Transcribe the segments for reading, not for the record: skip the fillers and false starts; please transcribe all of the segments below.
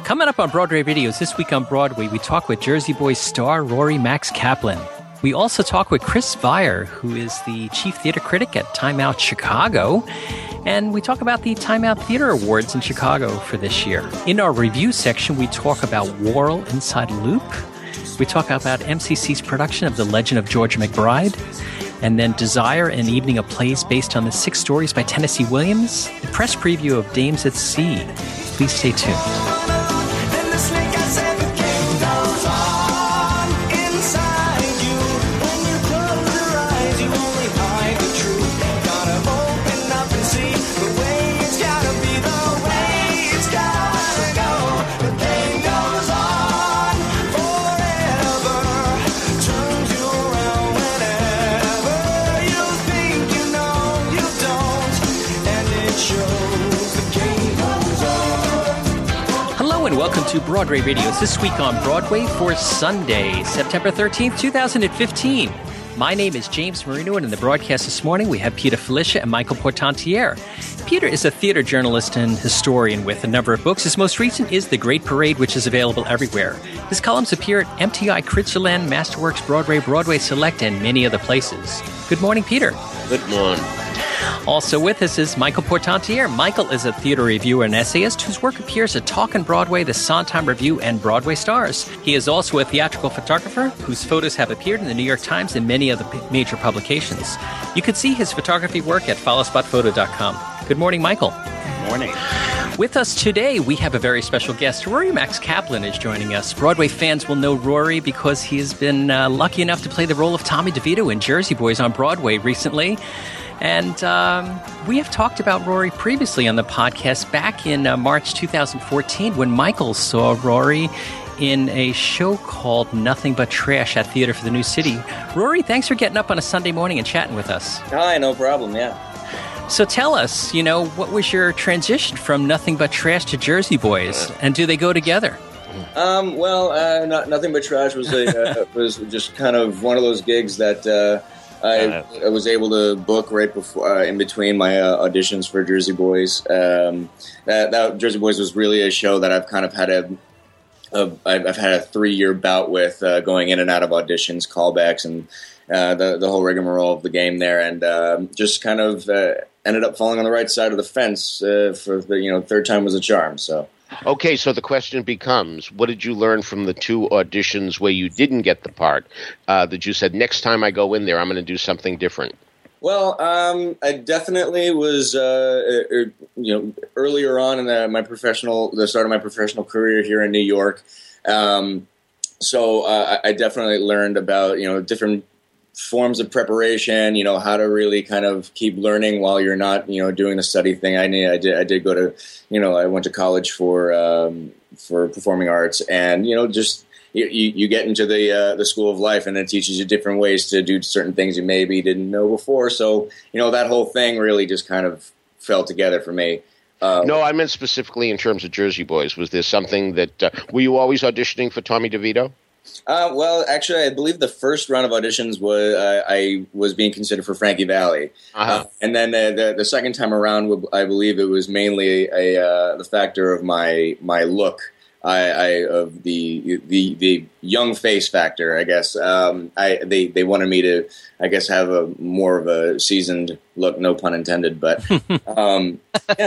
Coming up on Broadway Videos this week on Broadway, we talk with Jersey Boys star Rory Max Kaplan. We also talk with Chris Vire, who is the chief theater critic at Time Out Chicago. And we talk about the Time Out Theater Awards in Chicago for this year. In our review section, we talk about Worrell Inside Loop. We talk about MCC's production of The Legend of George McBride. And then Desire, an evening of plays based on the 6 stories by Tennessee Williams. The press preview of Dames at Sea. Please stay tuned. Welcome to Broadway Videos, this week on Broadway for Sunday, September 13th, 2015. My name is James Marino, and in the broadcast this morning, we have Peter Felicia and Michael Portantiere. Peter is a theater journalist and historian with a number of books. His most recent is The Great Parade, which is available everywhere. His columns appear at MTI Critcherland, Masterworks Broadway, Broadway Select, and many other places. Good morning, Peter. Good morning. Also with us is Michael Portantiere. Michael is a theater reviewer and essayist whose work appears at Talkin' Broadway, The Sondheim Review, and Broadway Stars. He is also a theatrical photographer whose photos have appeared in the New York Times and many other major publications. You can see his photography work at followspotphoto.com. Good morning, Michael. Good morning. With us today, we have a very special guest. Rory Max Kaplan is joining us. Broadway fans will know Rory because he has been lucky enough to play the role of Tommy DeVito in Jersey Boys on Broadway recently. And we have talked about Rory previously on the podcast back in March 2014 when Michael saw Rory in a show called Nothing But Trash at Theater for the New City. Rory, thanks for getting up on a Sunday morning and chatting with us. Hi, no problem, yeah. So tell us, what was your transition from Nothing But Trash to Jersey Boys, and do they go together? Nothing But Trash was was just kind of one of those gigs that I was able to book right before, in between my auditions for Jersey Boys. That Jersey Boys was really a show that I've kind of had I've had a 3-year bout with, going in and out of auditions, callbacks, and the whole rigmarole of the game there, and just kind of ended up falling on the right side of the fence for the third time was a charm. So. Okay, so the question becomes, what did you learn from the 2 auditions where you didn't get the part that you said, next time I go in there, I'm going to do something different? Well, I definitely was, earlier on in the start of my professional career here in New York. So I definitely learned about, different forms of preparation, how to really kind of keep learning while you're not, doing the study thing. I did go to, I went to college for performing arts, and, just you get into the school of life, and it teaches you different ways to do certain things you maybe didn't know before. So, that whole thing really just kind of fell together for me. No, I meant specifically in terms of Jersey Boys. Was there something that, were you always auditioning for Tommy DeVito? Well, actually, I believe the first round of auditions was I was being considered for Frankie Valli, and then the second time around, I believe it was mainly the factor of my look, of the young face factor, I guess. They wanted me to, I guess, have a more of a seasoned look, no pun intended, but I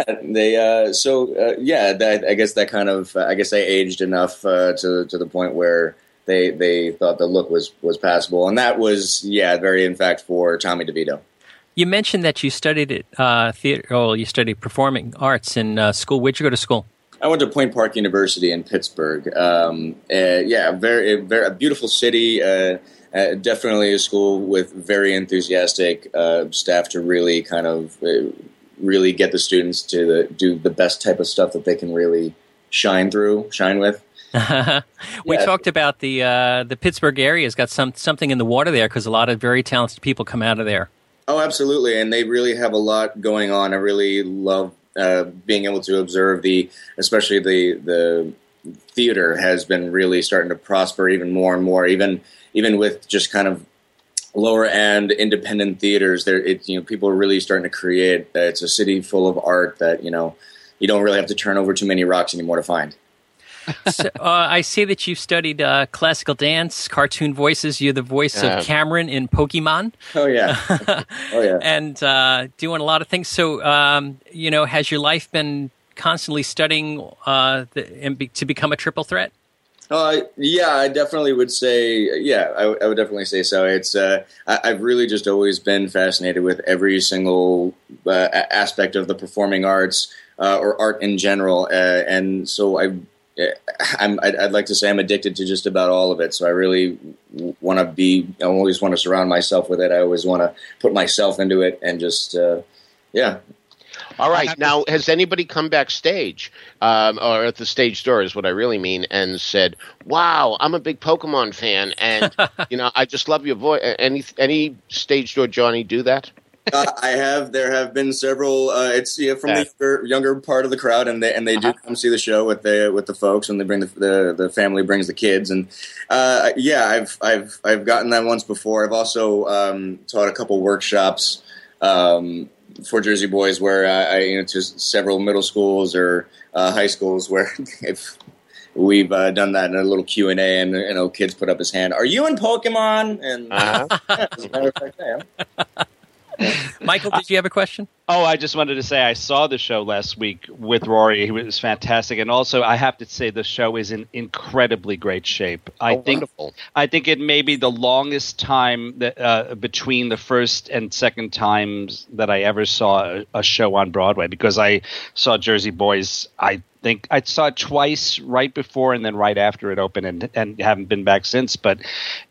guess that kind of I guess I aged enough to the point where they thought the look was passable, and that was very in fact for Tommy DeVito. You mentioned that you studied theater. Oh, you studied performing arts in school. Where'd you go to school? I went to Point Park University in Pittsburgh. Very beautiful city. Definitely a school with very enthusiastic staff to really kind of really get the students to do the best type of stuff that they can really shine with. We talked about the Pittsburgh area has got something in the water there because a lot of very talented people come out of there. Oh, absolutely, and they really have a lot going on. I really love being able to observe especially the theater has been really starting to prosper even more and more. Even with just kind of lower end independent theaters, people are really starting to create. It's a city full of art that you don't really have to turn over too many rocks anymore to find. So, I see that you've studied classical dance, cartoon voices. You're the voice of Cameron in Pokemon. Oh yeah, oh yeah, and doing a lot of things. So, has your life been constantly studying to become a triple threat? Yeah, I definitely would say. Yeah, I would definitely say so. It's I've really just always been fascinated with every single aspect of the performing arts or art in general, and so I'd like to say I'm addicted to just about all of it. So I really want to be. I always want to surround myself with it. I always want to put myself into it, and just yeah. All right. Now, has anybody come backstage, or at the stage door is what I really mean, and said, "Wow, I'm a big Pokemon fan, and I just love your voice." Any stage door Johnny do that? I have. There have been several. It's from the younger part of the crowd, and they do come see the show with the folks, and they bring the family brings the kids, and I've gotten that once before. I've also taught a couple workshops. For Jersey Boys, where to several middle schools or high schools, where if we've done that in a little Q&A, and kids put up his hand. Are you in Pokemon? And as a matter of fact, I am. Michael, did you have a question? Oh, I just wanted to say I saw the show last week with Rory. He was fantastic, and also I have to say the show is in incredibly great shape. Wonderful. I think it may be the longest time that, between the first and second times that I ever saw a show on Broadway, because I saw Jersey Boys. I think I saw it twice, right before and then right after it opened, and haven't been back since. But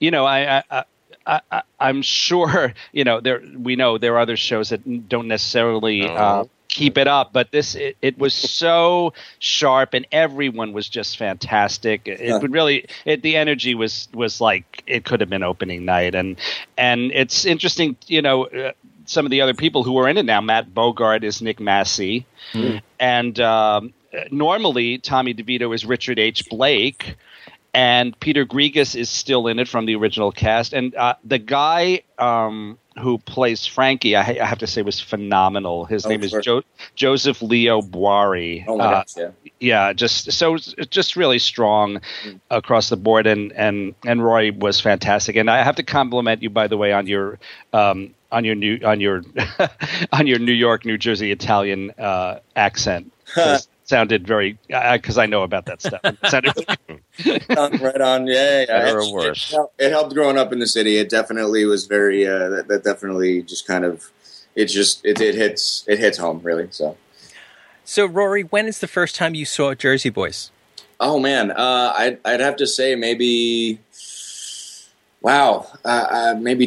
I'm sure we know there are other shows that don't necessarily keep it up, but it was so sharp, and everyone was just fantastic. It would really the energy was like it could have been opening night, and it's interesting. Some of the other people who are in it now. Matt Bogart is Nick Massey, and normally Tommy DeVito is Richard H. Blake. And Peter Grigas is still in it from the original cast. And the guy who plays Frankie, I have to say, was phenomenal. His name is Joseph Leo Boari. Oh, my gosh, yeah. Yeah, just really strong across the board. And Roy was fantastic. And I have to compliment you, by the way, on your New York, New Jersey Italian accent. Sounded very because I know about that stuff. It sounded right on, yeah. Better or worse. It helped growing up in the city. It definitely was very. That definitely just kind of. It hits home really. So Rory, when is the first time you saw Jersey Boys? Oh man, I'd have to say maybe. Wow, maybe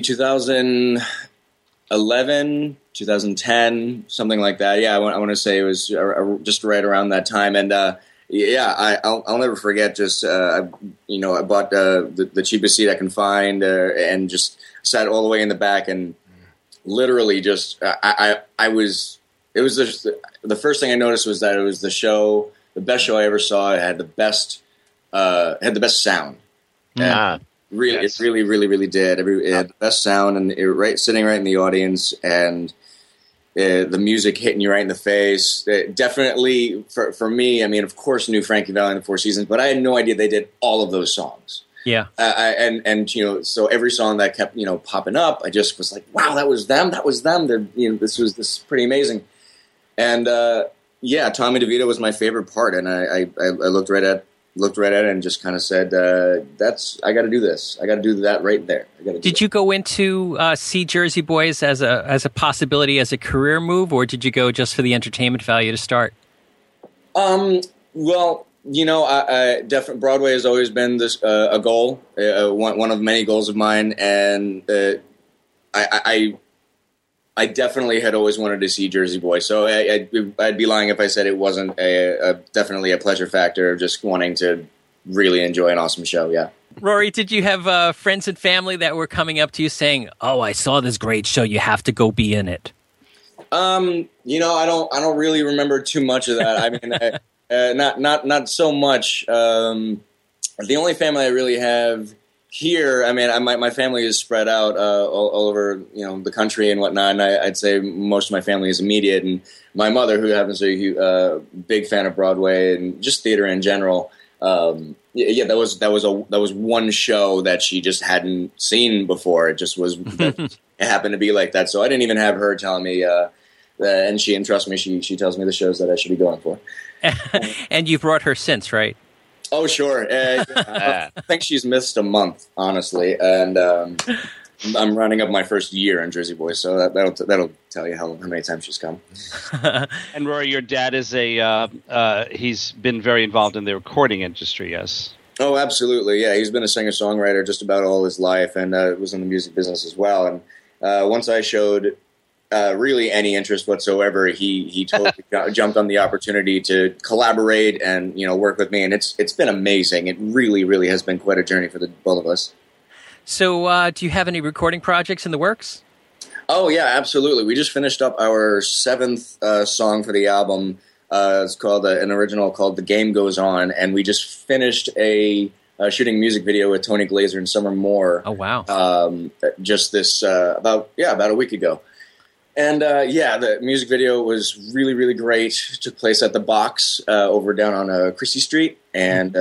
2011. 2010, something like that. Yeah, I want to say it was just right around that time. And I'll never forget. Just I bought the cheapest seat I can find and just sat all the way in the back and literally just I was. It was the first thing I noticed was that it was the best show I ever saw. It had the best sound. Yeah. Really, yes. It really, really, really did. It had the best sound, and sitting right in the audience, and the music hitting you right in the face. Definitely, for me, I mean, of course, knew Frankie Valli and the Four Seasons, but I had no idea they did all of those songs. Yeah, so every song that kept popping up, I just was like, wow, that was them. They're, this is pretty amazing. And Tommy DeVito was my favorite part, and I looked right at it and just kind of said, I got to do this. I got to do that right there. Did you go into see Jersey Boys as a possibility, as a career move, or did you go just for the entertainment value to start? Well, I definitely Broadway has always been this a goal, one of many goals of mine, and I definitely had always wanted to see Jersey Boys, so I'd be lying if I said it wasn't definitely a pleasure factor of just wanting to really enjoy an awesome show. Yeah. Rory, did you have friends and family that were coming up to you saying, "Oh, I saw this great show. You have to go be in it"? I don't really remember too much of that. I mean, not so much. The only family I really have here, I mean, my family is spread out all over, the country and whatnot. And I'd say most of my family is immediate. And my mother, who happens to be a big fan of Broadway and just theater in general, Yeah, that was one show that she just hadn't seen before. It just was it happened to be like that. So I didn't even have her telling me. And trust me, she tells me the shows that I should be going for. And you've brought her since, right? Oh, sure. I think she's missed a month, honestly, and I'm rounding up my first year in Jersey Boys, so that'll tell you how many times she's come. And Rory, your dad is he's been very involved in the recording industry, yes? Oh, absolutely, yeah. He's been a singer-songwriter just about all his life, and was in the music business as well. And once I showed really any interest whatsoever, he totally jumped on the opportunity to collaborate and work with me, and it's been amazing. It really, really has been quite a journey for the both of us. So, do you have any recording projects in the works? Oh yeah, absolutely. We just finished up our 7th song for the album. It's called an original called "The Game Goes On," and we just finished shooting a music video with Tony Glazer and Summer Moore. Oh wow! Just this about a week ago. And the music video was really, really great. It took place at the Box over down on Christie Street, and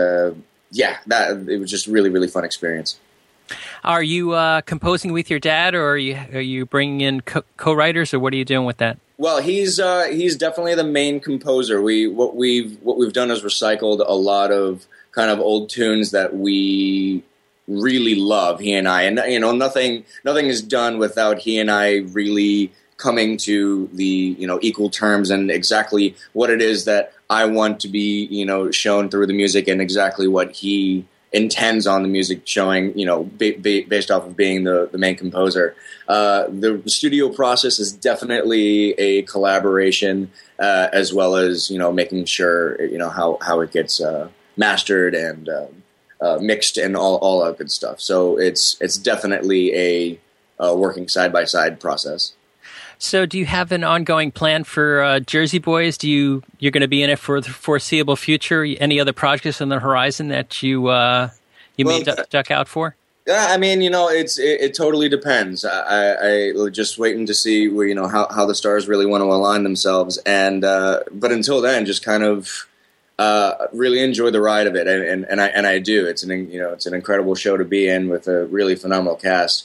it was just a really, really fun experience. Are you composing with your dad, or are you bringing in co-writers, or what are you doing with that? Well, he's definitely the main composer. What we've done is recycled a lot of kind of old tunes that we really love. He and I, and nothing is done without he and I really coming to the equal terms and exactly what it is that I want to be shown through the music, and exactly what he intends on the music showing, based off of being the main composer. The studio process is definitely a collaboration, as well as making sure how it gets mastered and mixed and all that good stuff. So it's definitely a working side by side process. So do you have an ongoing plan for Jersey Boys? You're going to be in it for the foreseeable future? Any other projects on the horizon that you may duck out for? Yeah, I mean, it totally depends. I just waiting to see where, how the stars really want to align themselves. And but until then, just kind of really enjoy the ride of it. And I do. It's an incredible show to be in with a really phenomenal cast.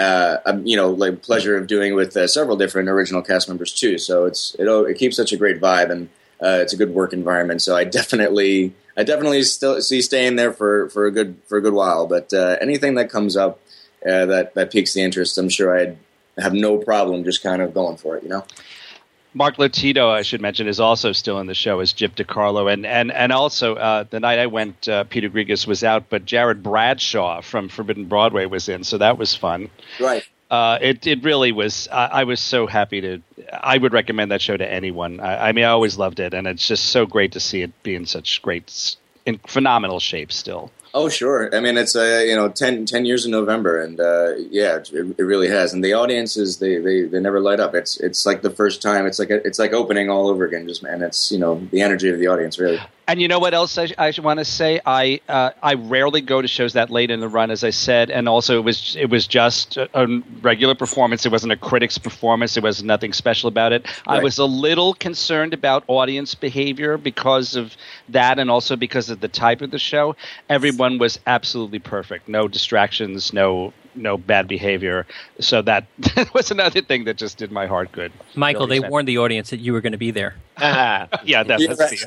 Pleasure of doing with several different original cast members too. So it keeps such a great vibe, and it's a good work environment. So I definitely still see staying there for a good while. But anything that comes up that piques the interest, I'm sure I'd have no problem just kind of going for it. Mark Latito, I should mention, is also still in the show as Gyp DeCarlo. And also, the night I went, Peter Grigas was out, but Jared Bradshaw from Forbidden Broadway was in, so that was fun. Right. It really was. I was so happy I would recommend that show to anyone. I always loved it, and it's just so great to see it be in such in phenomenal shape still. Oh, sure. I mean, it's 10 years in November, and it really has. And the audiences, they never light up. It's like the first time. It's like opening all over again. And it's the energy of the audience, really. And you know what else I want to say? I rarely go to shows that late in the run, as I said, and also it was just a regular performance. It wasn't a critic's performance. There was nothing special about it. Right. I was a little concerned about audience behavior because of that, and also because of the type of the show. Everyone was absolutely perfect. No distractions, no bad behavior. So that was another thing that just did my heart good. Michael, they warned the audience that you were going to be there. Yeah, that's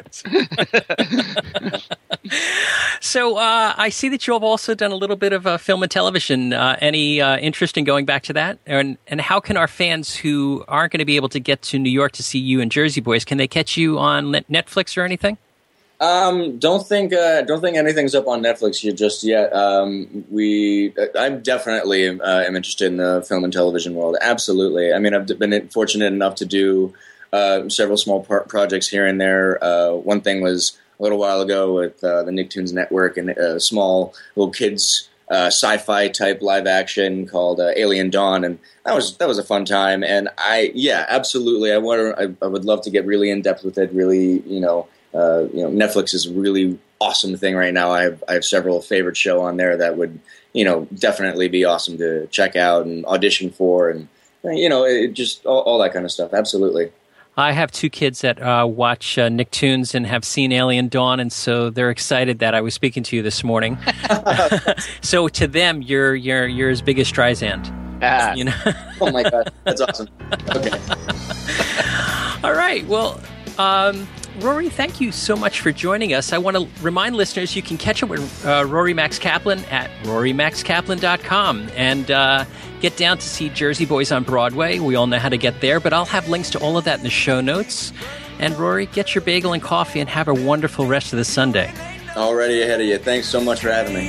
it. So I see that you have also done a little bit of film and television. Any interest in going back to that? And how can our fans who aren't going to be able to get to New York to see you and Jersey Boys, can they catch you on Netflix or anything? Don't think anything's up on Netflix just yet. I'm definitely am interested in the film and television world. Absolutely. I mean, I've been fortunate enough to do several small projects here and there. One thing was a little while ago with the Nicktoons Network and a small little kids sci-fi type live action called Alien Dawn, and that was a fun time. And absolutely, I would love to get really in depth with it. Really, Netflix is a really awesome thing right now. I have several favorite show on there that would, definitely be awesome to check out and audition for, and it just all that kind of stuff. Absolutely. I have two kids that watch Nicktoons and have seen Alien Dawn, and so they're excited that I was speaking to you this morning. So to them, you're as big as Streisand. You know? Oh my God, that's awesome. Okay. All right. Well, Rory, thank you so much for joining us. I want to remind listeners you can catch up with Rory Max Kaplan at rorymaxkaplan.com and get down to see Jersey Boys on Broadway. We all know how to get there, but I'll have links to all of that in the show notes. And Rory, get your bagel and coffee and have a wonderful rest of the Sunday. Already ahead of you. Thanks so much for having me.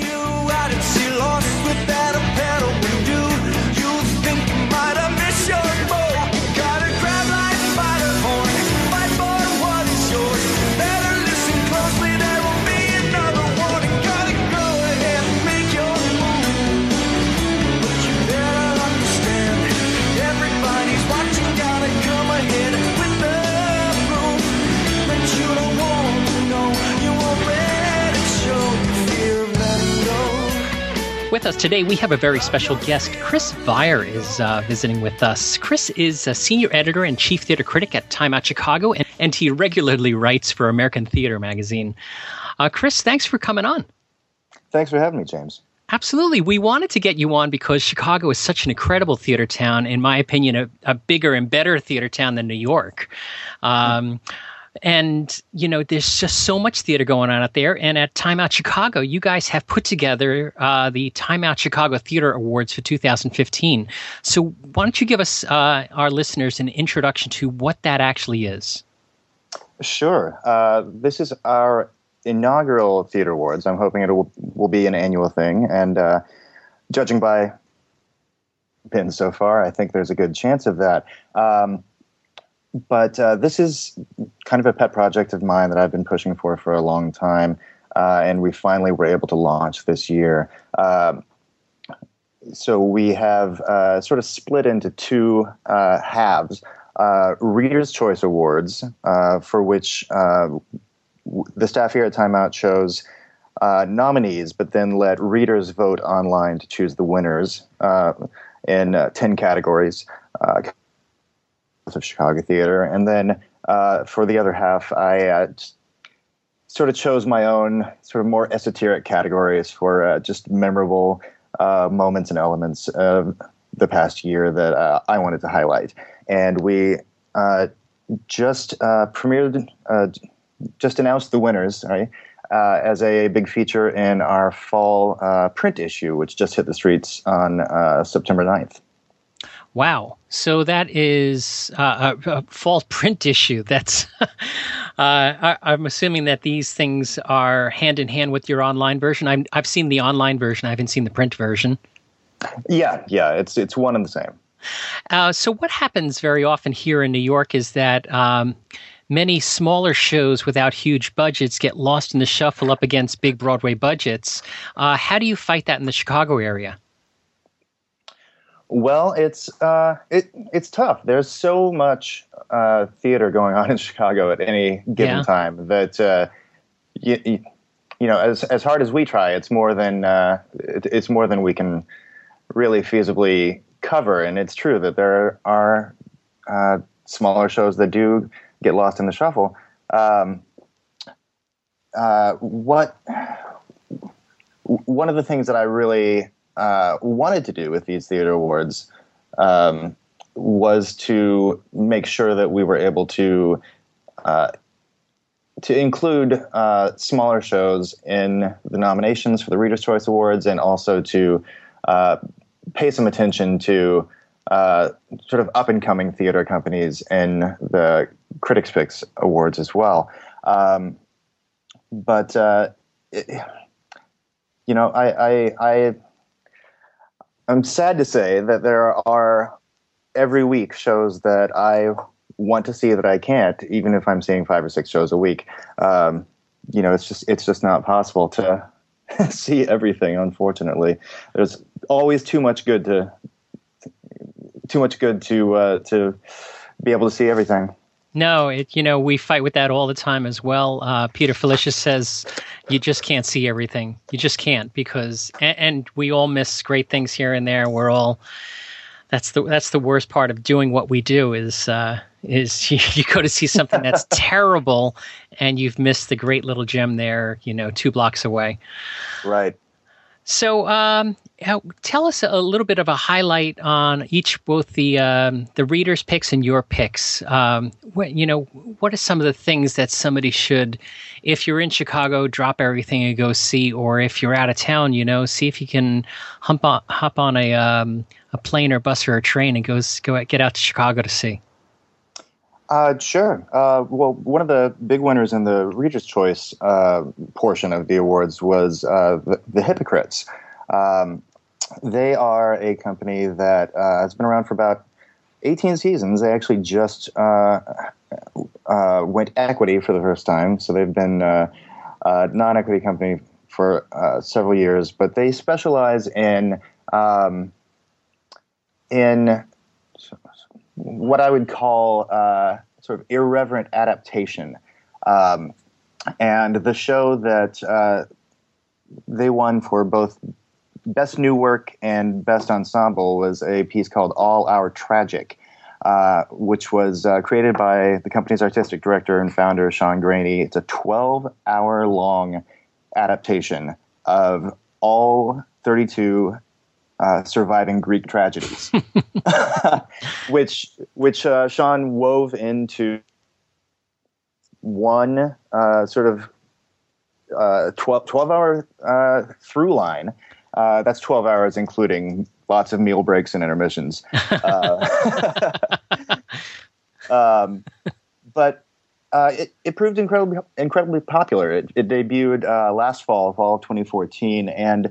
With us today, we have a very special guest. Chris Vire is visiting with us. Chris is a senior editor and chief theater critic at Time Out Chicago, and he regularly writes for American Theater magazine. Chris, thanks for coming on. Thanks for having me, James. Absolutely. We wanted to get you on because Chicago is such an incredible theater town, in my opinion, a bigger and better theater town than New York. And, you know, there's just so much theater going on out there. And at Time Out Chicago, you guys have put together the Time Out Chicago Theater Awards for 2015. So why don't you give us, our listeners, an introduction to what that actually is? Sure. This is our inaugural Theater Awards. I'm hoping it will be an annual thing. And judging by pins so far, I think there's a good chance of that. But this is kind of a pet project of mine that I've been pushing for a long time, and we finally were able to launch this year. So we have sort of split into two halves. Reader's Choice Awards, for which the staff here at Time Out chose nominees, but then let readers vote online to choose the winners in 10 categories. Of Chicago theater, and then for the other half, I sort of chose my own sort of more esoteric categories for just memorable moments and elements of the past year that I wanted to highlight. And we just premiered, just announced the winners, right, as a big feature in our fall print issue, which just hit the streets on September 9th. Wow. So that is a fall print issue. That's I'm assuming that these things are hand in hand with your online version. I've seen the online version. I haven't seen the print version. Yeah. It's one and the same. So what happens very often here in New York is that many smaller shows without huge budgets get lost in the shuffle up against big Broadway budgets. How do you fight that in the Chicago area? Well, it's tough. There's so much theater going on in Chicago at any given time that you know, as hard as we try, it's more than we can really feasibly cover. And it's true that there are smaller shows that do get lost in the shuffle. One of the things that I really wanted to do with these theater awards was to make sure that we were able to include smaller shows in the nominations for the Reader's Choice Awards, and also to pay some attention to sort of up-and-coming theater companies in the Critics' Picks Awards as well. You know, I'm sad to say that there are every week shows that I want to see that I can't, even if I'm seeing 5 or 6 shows a week. You know, it's just not possible to see everything. Unfortunately, there's always too much good to be able to see everything. No, we fight with that all the time as well. Peter Felicius says you just can't see everything. You just can't, because and we all miss great things here and there. We're all that's the worst part of doing what we do is is you go to see something that's terrible, and you've missed the great little gem there, 2 blocks away. Right. So, tell us a little bit of a highlight on both the readers' picks and your picks. What are some of the things that somebody should, if you're in Chicago, drop everything and go see, or if you're out of town, see if you can hop on a plane or bus or a train and get out to Chicago to see. Sure. Well, one of the big winners in the Reader's Choice portion of the awards was the Hypocrites. They are a company that has been around for about 18 seasons. They actually just went equity for the first time, so they've been a non-equity company for several years. But they specialize in what I would call sort of irreverent adaptation. And the show that they won for both Best New Work and Best Ensemble was a piece called All Our Tragic, which was created by the company's artistic director and founder, Sean Graney. It's a 12-hour-long adaptation of all 32 surviving Greek tragedies, which Sean wove into one sort of 12-hour through line. That's 12 hours, including lots of meal breaks and intermissions. But it proved incredibly popular. It debuted last fall of 2014, and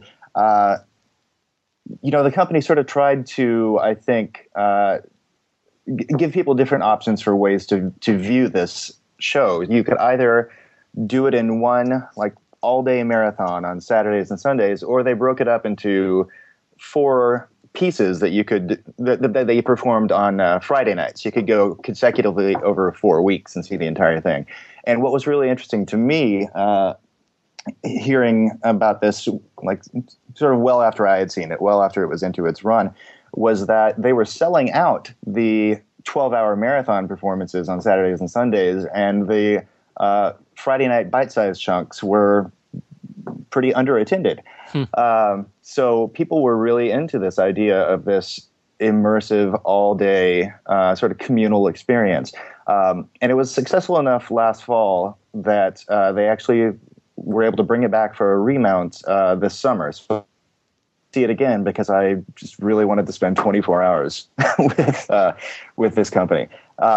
the company sort of tried to, I think, give people different options for ways to view this show. You could either do it in one, all-day marathon on Saturdays and Sundays, or they broke it up into 4 pieces that you performed on Friday nights. You could go consecutively over 4 weeks and see the entire thing. And what was really interesting to me, hearing about this, sort of well after I had seen it, well after it was into its run, was that they were selling out the 12-hour marathon performances on Saturdays and Sundays, and the Friday night bite-sized chunks were pretty underattended. So people were really into this idea of this immersive all-day sort of communal experience. And it was successful enough last fall that they actually were able to bring it back for a remount this summer. So see it again because I just really wanted to spend 24 hours with this company.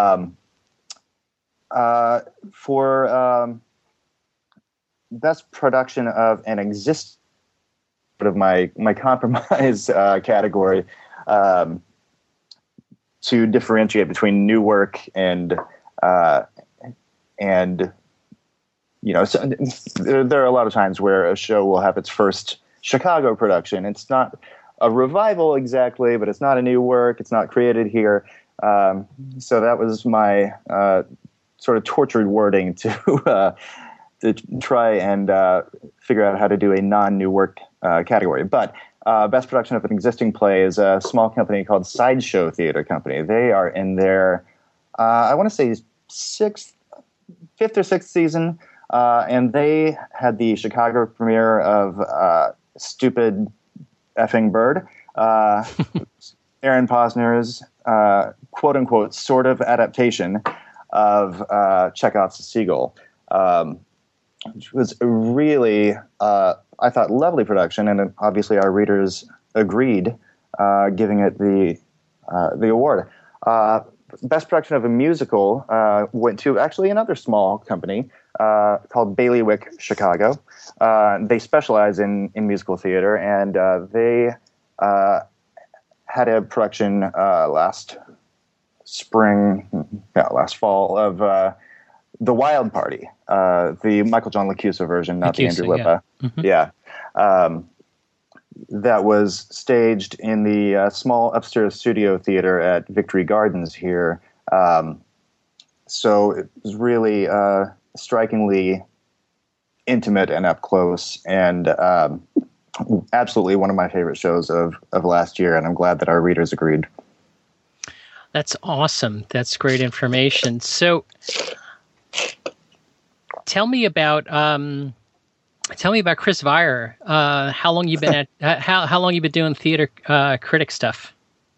For best production of an existing, sort of my compromise category, to differentiate between new work and so there are a lot of times where a show will have its first Chicago production. It's not a revival exactly, but it's not a new work. It's not created here. So that was my sort of tortured wording to try and figure out how to do a non-new work category. But best production of an existing play is a small company called Sideshow Theater Company. They are in their, I want to say, 5th or 6th season, and they had the Chicago premiere of Stupid Effing Bird, Aaron Posner's quote-unquote sort of adaptation of Chekhov's Seagull, which was a really, I thought, lovely production, and obviously our readers agreed, giving it the award. Best production of a musical went to actually another small company called Bailiwick Chicago. They specialize in musical theater, and they had a production last fall of The Wild Party, the Michael John LaChiusa version, not the Andrew Lippa. Yeah. Mm-hmm. That was staged in the small upstairs studio theater at Victory Gardens here. So it was really strikingly intimate and up close, and absolutely one of my favorite shows of last year, and I'm glad that our readers agreed. That's awesome. That's great information. So, tell me about Chris Vire. How long you been at? How long you been doing theater critic stuff?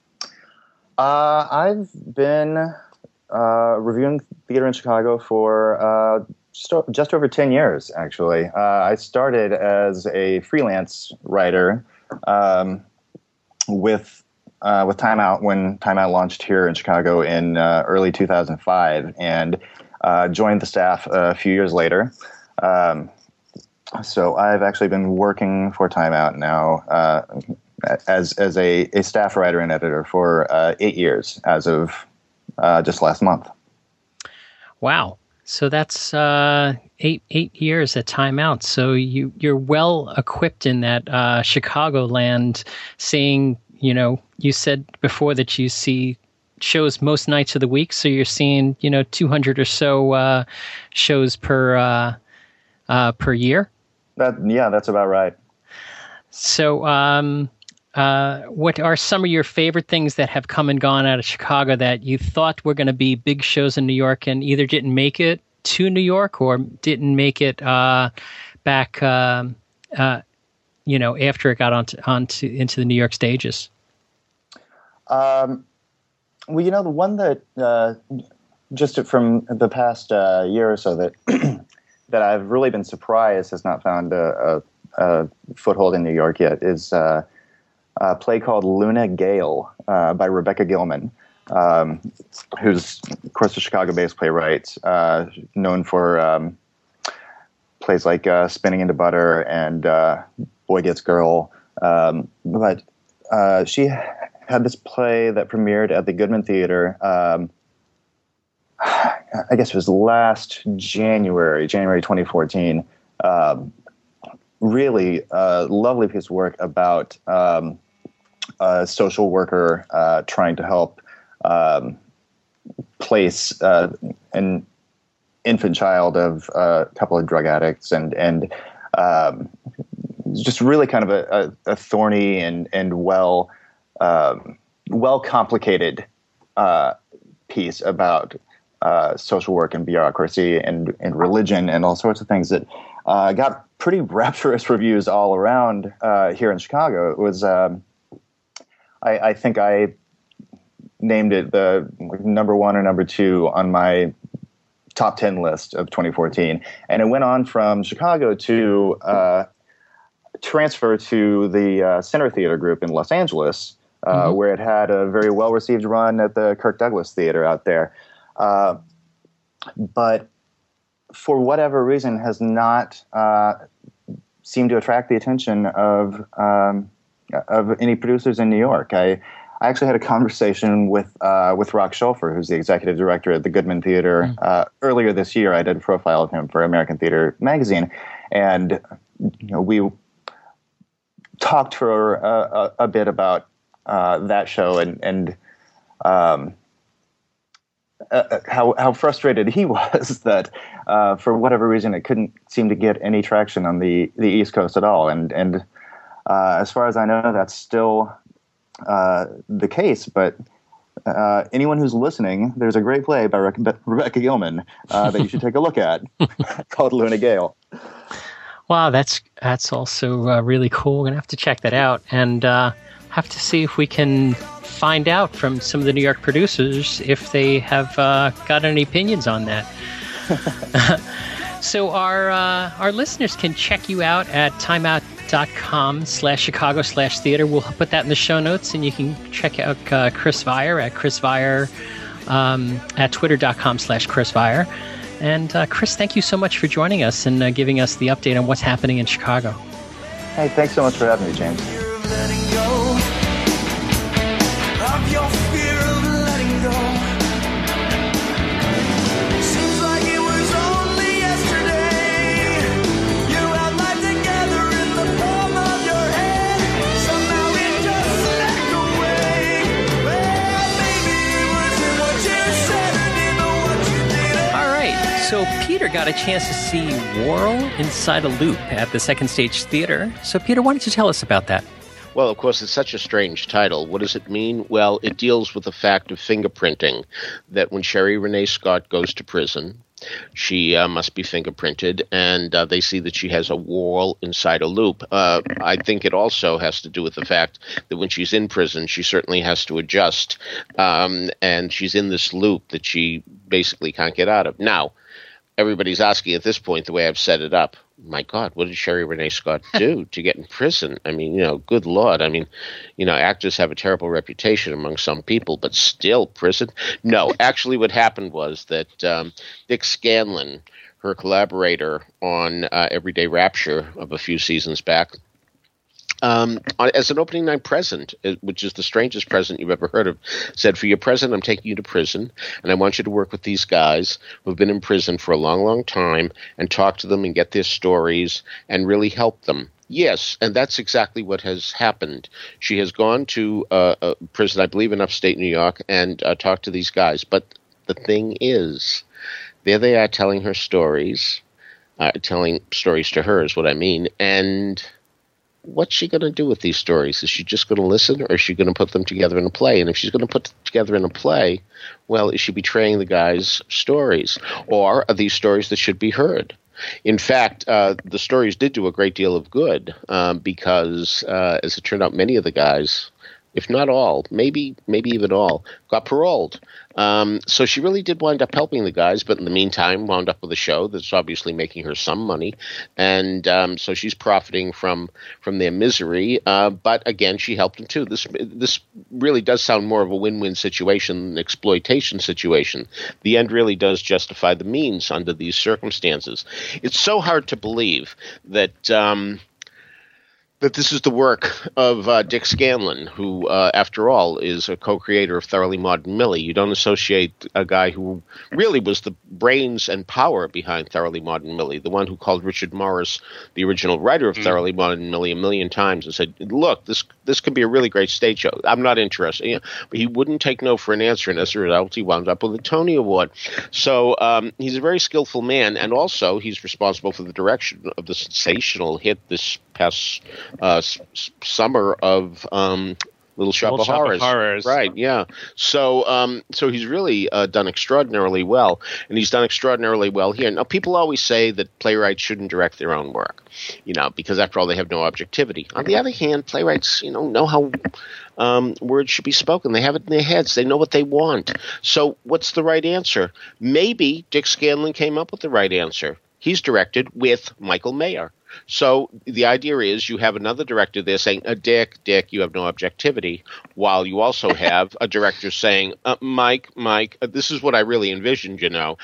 I've been reviewing theater in Chicago for just over 10 years, actually. I started as a freelance writer with Time Out when Time Out launched here in Chicago in early 2005, and joined the staff a few years later. So I've actually been working for Time Out now as a staff writer and editor for 8 years as of just last month. Wow. So that's eight years at Time Out. So you're well equipped in that Chicagoland, seeing, you said before that you see shows most nights of the week. So you're seeing, 200 or so shows per year. That's about right. So what are some of your favorite things that have come and gone out of Chicago that you thought were going to be big shows in New York and either didn't make it to New York or didn't make it back, after it got into the New York stages? Well, the one that just from the past year or so that that I've really been surprised has not found a foothold in New York yet is a play called Luna Gale by Rebecca Gilman, who's, of course, a Chicago-based playwright known for plays like Spinning into Butter and Boy Gets Girl. But she had this play that premiered at the Goodman Theater, I guess it was last January 2014. Really lovely piece of work about a social worker trying to help place an infant child of a couple of drug addicts, and just really kind of a thorny and well complicated piece about social work and bureaucracy and religion and all sorts of things that got pretty rapturous reviews all around here in Chicago. It was, I think I named it the number 1 or number 2 on my top 10 list of 2014. And it went on from Chicago to transfer to the Center Theater Group in Los Angeles, where it had a very well-received run at the Kirk Douglas Theater out there. But for whatever reason has not seemed to attract the attention of any producers in New York. I actually had a conversation with Rock Schulfer, who's the executive director at the Goodman Theater. Earlier this year, I did a profile of him for American Theater Magazine, and we talked for a bit about that show and how frustrated he was that for whatever reason it couldn't seem to get any traction on the East Coast at all. And as far as I know, that's still the case. But anyone who's listening, there's a great play by Rebecca Gilman that you should take a look at called Luna Gale. Wow, that's also really cool. We're going to have to check that out and have to see if we can find out from some of the New York producers if they have got any opinions on that. So our listeners can check you out at timeout.com/Chicago/theater. We'll put that in the show notes, and you can check out Chris Vire at Chris Vire at twitter.com/Chris Vire. And Chris, thank you so much for joining us and giving us the update on what's happening in Chicago. Hey, thanks so much for having me, James. So Peter got a chance to see Worrell Inside a Loop at the Second Stage Theater. So Peter, why don't you tell us about that? Well, of course, it's such a strange title. What does it mean? Well, it deals with the fact of fingerprinting, that when Sherry Renee Scott goes to prison, she must be fingerprinted, and they see that she has a wall inside a loop. I think it also has to do with the fact that when she's in prison, she certainly has to adjust, and she's in this loop that she basically can't get out of. Now, everybody's asking at this point, the way I've set it up, my God, what did Sherry Renee Scott do to get in prison? I mean, good Lord. I mean, actors have a terrible reputation among some people, but still prison? No, actually what happened was that Dick Scanlon, her collaborator on Everyday Rapture of a few seasons back, as an opening night present, which is the strangest present you've ever heard of, said, for your present, I'm taking you to prison, and I want you to work with these guys who've been in prison for a long, long time and talk to them and get their stories and really help them. Yes, and that's exactly what has happened. She has gone to a prison, I believe, in upstate New York, and talked to these guys. But the thing is, there they are telling her stories, telling stories to her is what I mean, and what's she going to do with these stories? Is she just going to listen, or is she going to put them together in a play? And if she's going to put them together in a play, well, is she betraying the guy's stories? Or are these stories that should be heard? In fact, the stories did do a great deal of good because, as it turned out, many of the guys, if not all, maybe even all, got paroled. So she really did wind up helping the guys, but in the meantime wound up with a show that's obviously making her some money. And so she's profiting from their misery. But again, she helped them too. This really does sound more of a win-win situation than an exploitation situation. The end really does justify the means under these circumstances. It's so hard to believe that that this is the work of Dick Scanlon, who, after all, is a co-creator of Thoroughly Modern Millie. You don't associate a guy who really was the brains and power behind Thoroughly Modern Millie, the one who called Richard Morris, the original writer of Thoroughly Modern Millie, a million times and said, look, this could be a really great stage show. I'm not interested. But he wouldn't take no for an answer, and as a result, he wound up with a Tony Award. So he's a very skillful man, and also he's responsible for the direction of the sensational hit this past summer of Little Shop of Horrors. Right, yeah. So he's really done extraordinarily well, and he's done extraordinarily well here. Now, people always say that playwrights shouldn't direct their own work, because after all, they have no objectivity. On the other hand, playwrights, know how words should be spoken. They have it in their heads. They know what they want. So what's the right answer? Maybe Dick Scanlon came up with the right answer. He's directed with Michael Mayer. So the idea is you have another director there saying, Dick, you have no objectivity, while you also have a director saying, Mike, this is what I really envisioned,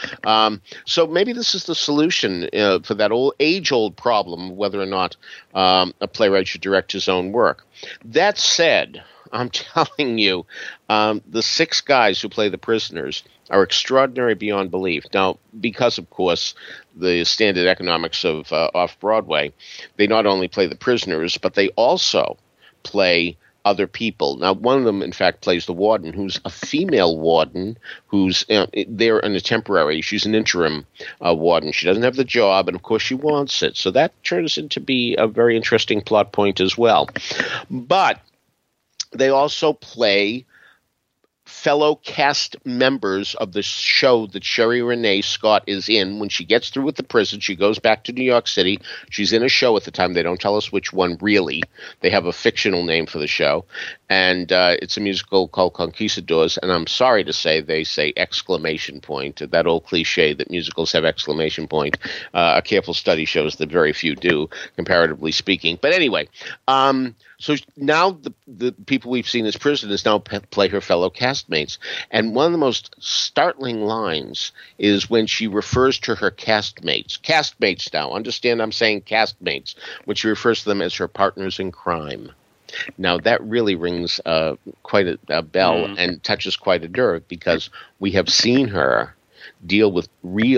So maybe this is the solution for that age-old problem, whether or not a playwright should direct his own work. That said, I'm telling you, the 6 guys who play the prisoners are extraordinary beyond belief. Now, because, of course, the standard economics of off-Broadway, they not only play the prisoners, but they also play other people. Now, one of them, in fact, plays the warden, who's a female warden who's there in a temporary. She's an interim warden. She doesn't have the job, and, of course, she wants it. So that turns into be a very interesting plot point as well. But they also play fellow cast members of the show that Sherry Renee Scott is in. When she gets through with the prison, she goes back to New York City. She's in a show at the time. They don't tell us which one really. They have a fictional name for the show. And it's a musical called Conquistadors. And I'm sorry to say they say exclamation point. That old cliche that musicals have exclamation point. A careful study shows that very few do, comparatively speaking. But anyway, so now the people we've seen as prisoners now play her fellow castmates. And one of the most startling lines is when she refers to her castmates. Castmates now. Understand I'm saying castmates, when she refers to them as her partners in crime. Now, that really rings quite a bell and touches quite a nerve, because we have seen her deal with real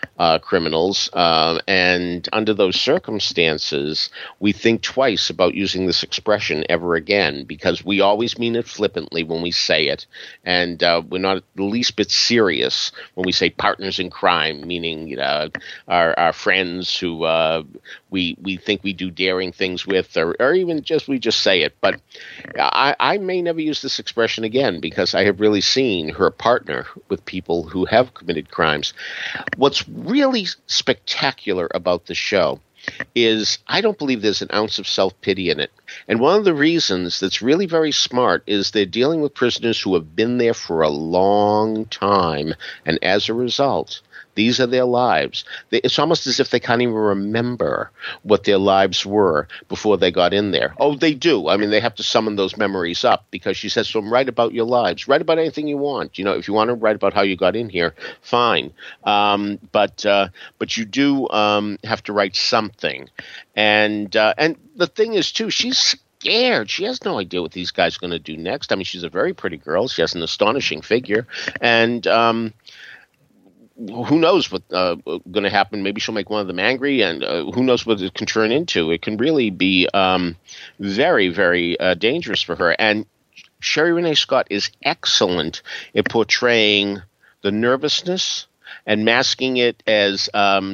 criminals, and under those circumstances, we think twice about using this expression ever again, because we always mean it flippantly when we say it, and we're not the least bit serious when we say partners in crime, meaning our friends who we think we do daring things with, or even we just say it. But I may never use this expression again, because I have really seen her partner with people who have committed crimes. What's really spectacular about the show is I don't believe there's an ounce of self-pity in it. And one of the reasons that's really very smart is they're dealing with prisoners who have been there for a long time, and as a result, these are their lives. It's almost as if they can't even remember what their lives were before they got in there. Oh, they do. I mean, they have to summon those memories up, because she says to them, write about your lives. Write about anything you want. If you want to write about how you got in here, fine. But you do have to write something. And the thing is, too, she's scared. She has no idea what these guys are going to do next. I mean, she's a very pretty girl. She has an astonishing figure. And who knows what's going to happen? Maybe she'll make one of them angry, and who knows what it can turn into. It can really be very, very dangerous for her. And Sherry Renee Scott is excellent at portraying the nervousness and masking it as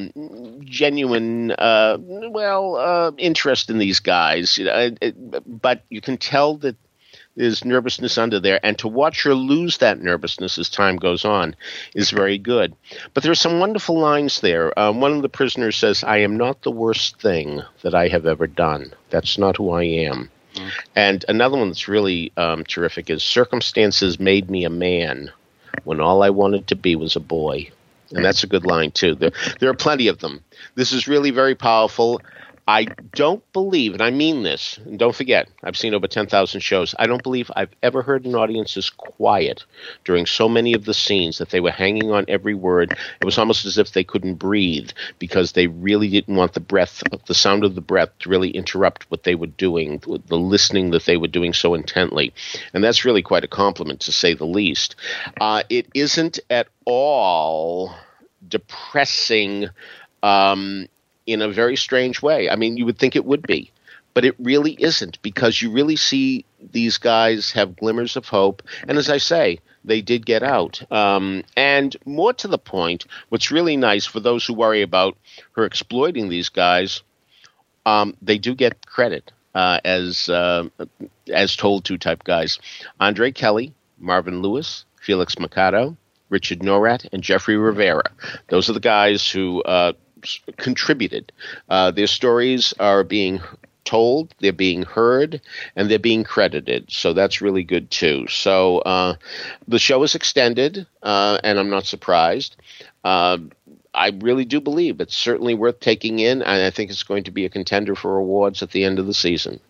genuine, interest in these guys. But you can tell that there's nervousness under there, and to watch her lose that nervousness as time goes on is very good. But there are some wonderful lines there. One of the prisoners says, I am not the worst thing that I have ever done. That's not who I am. Mm. And another one that's really terrific is, circumstances made me a man when all I wanted to be was a boy. And that's a good line, too. There are plenty of them. This is really very powerful. I don't believe, and I mean this, and don't forget, I've seen over 10,000 shows, I don't believe I've ever heard an audience as quiet during so many of the scenes that they were hanging on every word. It was almost as if they couldn't breathe, because they really didn't want the sound of the breath to really interrupt what they were doing, the listening that they were doing so intently. And that's really quite a compliment, to say the least. It isn't at all depressing, in a very strange way. I mean, you would think it would be, but it really isn't, because you really see these guys have glimmers of hope. And as I say, they did get out. And more to the point, what's really nice for those who worry about her exploiting these guys, they do get credit as told to type guys. Andre Kelly, Marvin Lewis, Felix Mercado, Richard Norat, and Jeffrey Rivera. Those are the guys who contributed. Their stories are being told, they're being heard, and they're being credited. So that's really good too. So the show is extended, and I'm not surprised. I really do believe it's certainly worth taking in, and I think it's going to be a contender for awards at the end of the season.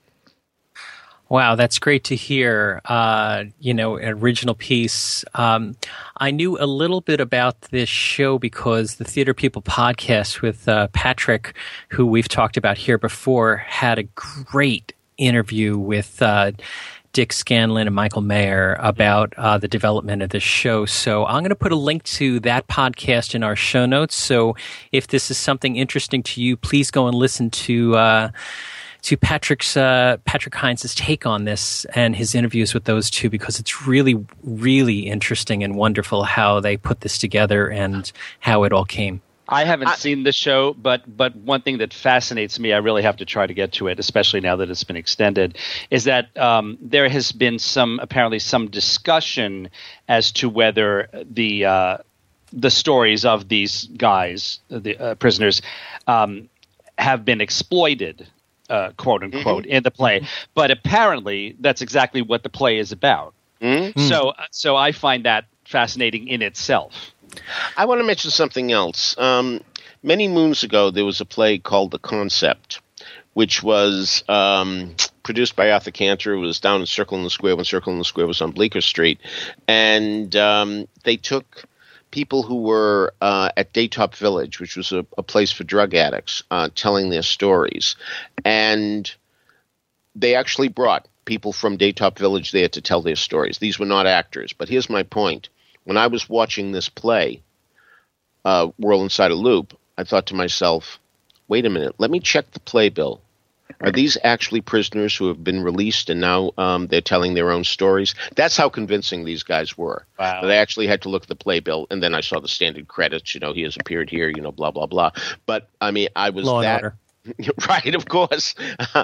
Wow, that's great to hear. An original piece. I knew a little bit about this show because the Theater People podcast with Patrick, who we've talked about here before, had a great interview with Dick Scanlon and Michael Mayer about the development of this show. So I'm going to put a link to that podcast in our show notes. So if this is something interesting to you, please go and listen to Patrick Hines' take on this and his interviews with those two, because it's really, really interesting and wonderful how they put this together and how it all came. I haven't seen the show, but one thing that fascinates me, I really have to try to get to it, especially now that it's been extended, is that there has been apparently some discussion as to whether the stories of these guys, the prisoners, have been exploited, quote unquote, in the play. But apparently, that's exactly what the play is about. So I find that fascinating in itself. I want to mention something else. Many moons ago, there was a play called The Concept, which was produced by Arthur Cantor. It was down in Circle in the Square when Circle in the Square was on Bleecker Street. And they took people who were at Daytop Village, which was a place for drug addicts, telling their stories. And they actually brought people from Daytop Village there to tell their stories. These were not actors. But here's my point. When I was watching this play, World Inside a Loop, I thought to myself, wait a minute, let me check the playbill. Are these actually prisoners who have been released and now they're telling their own stories? That's how convincing these guys were. Wow. They actually had to look at the playbill, and then I saw the standard credits. He has appeared here, blah, blah, blah. But, I mean, I was Law and that... Order. Right, of course.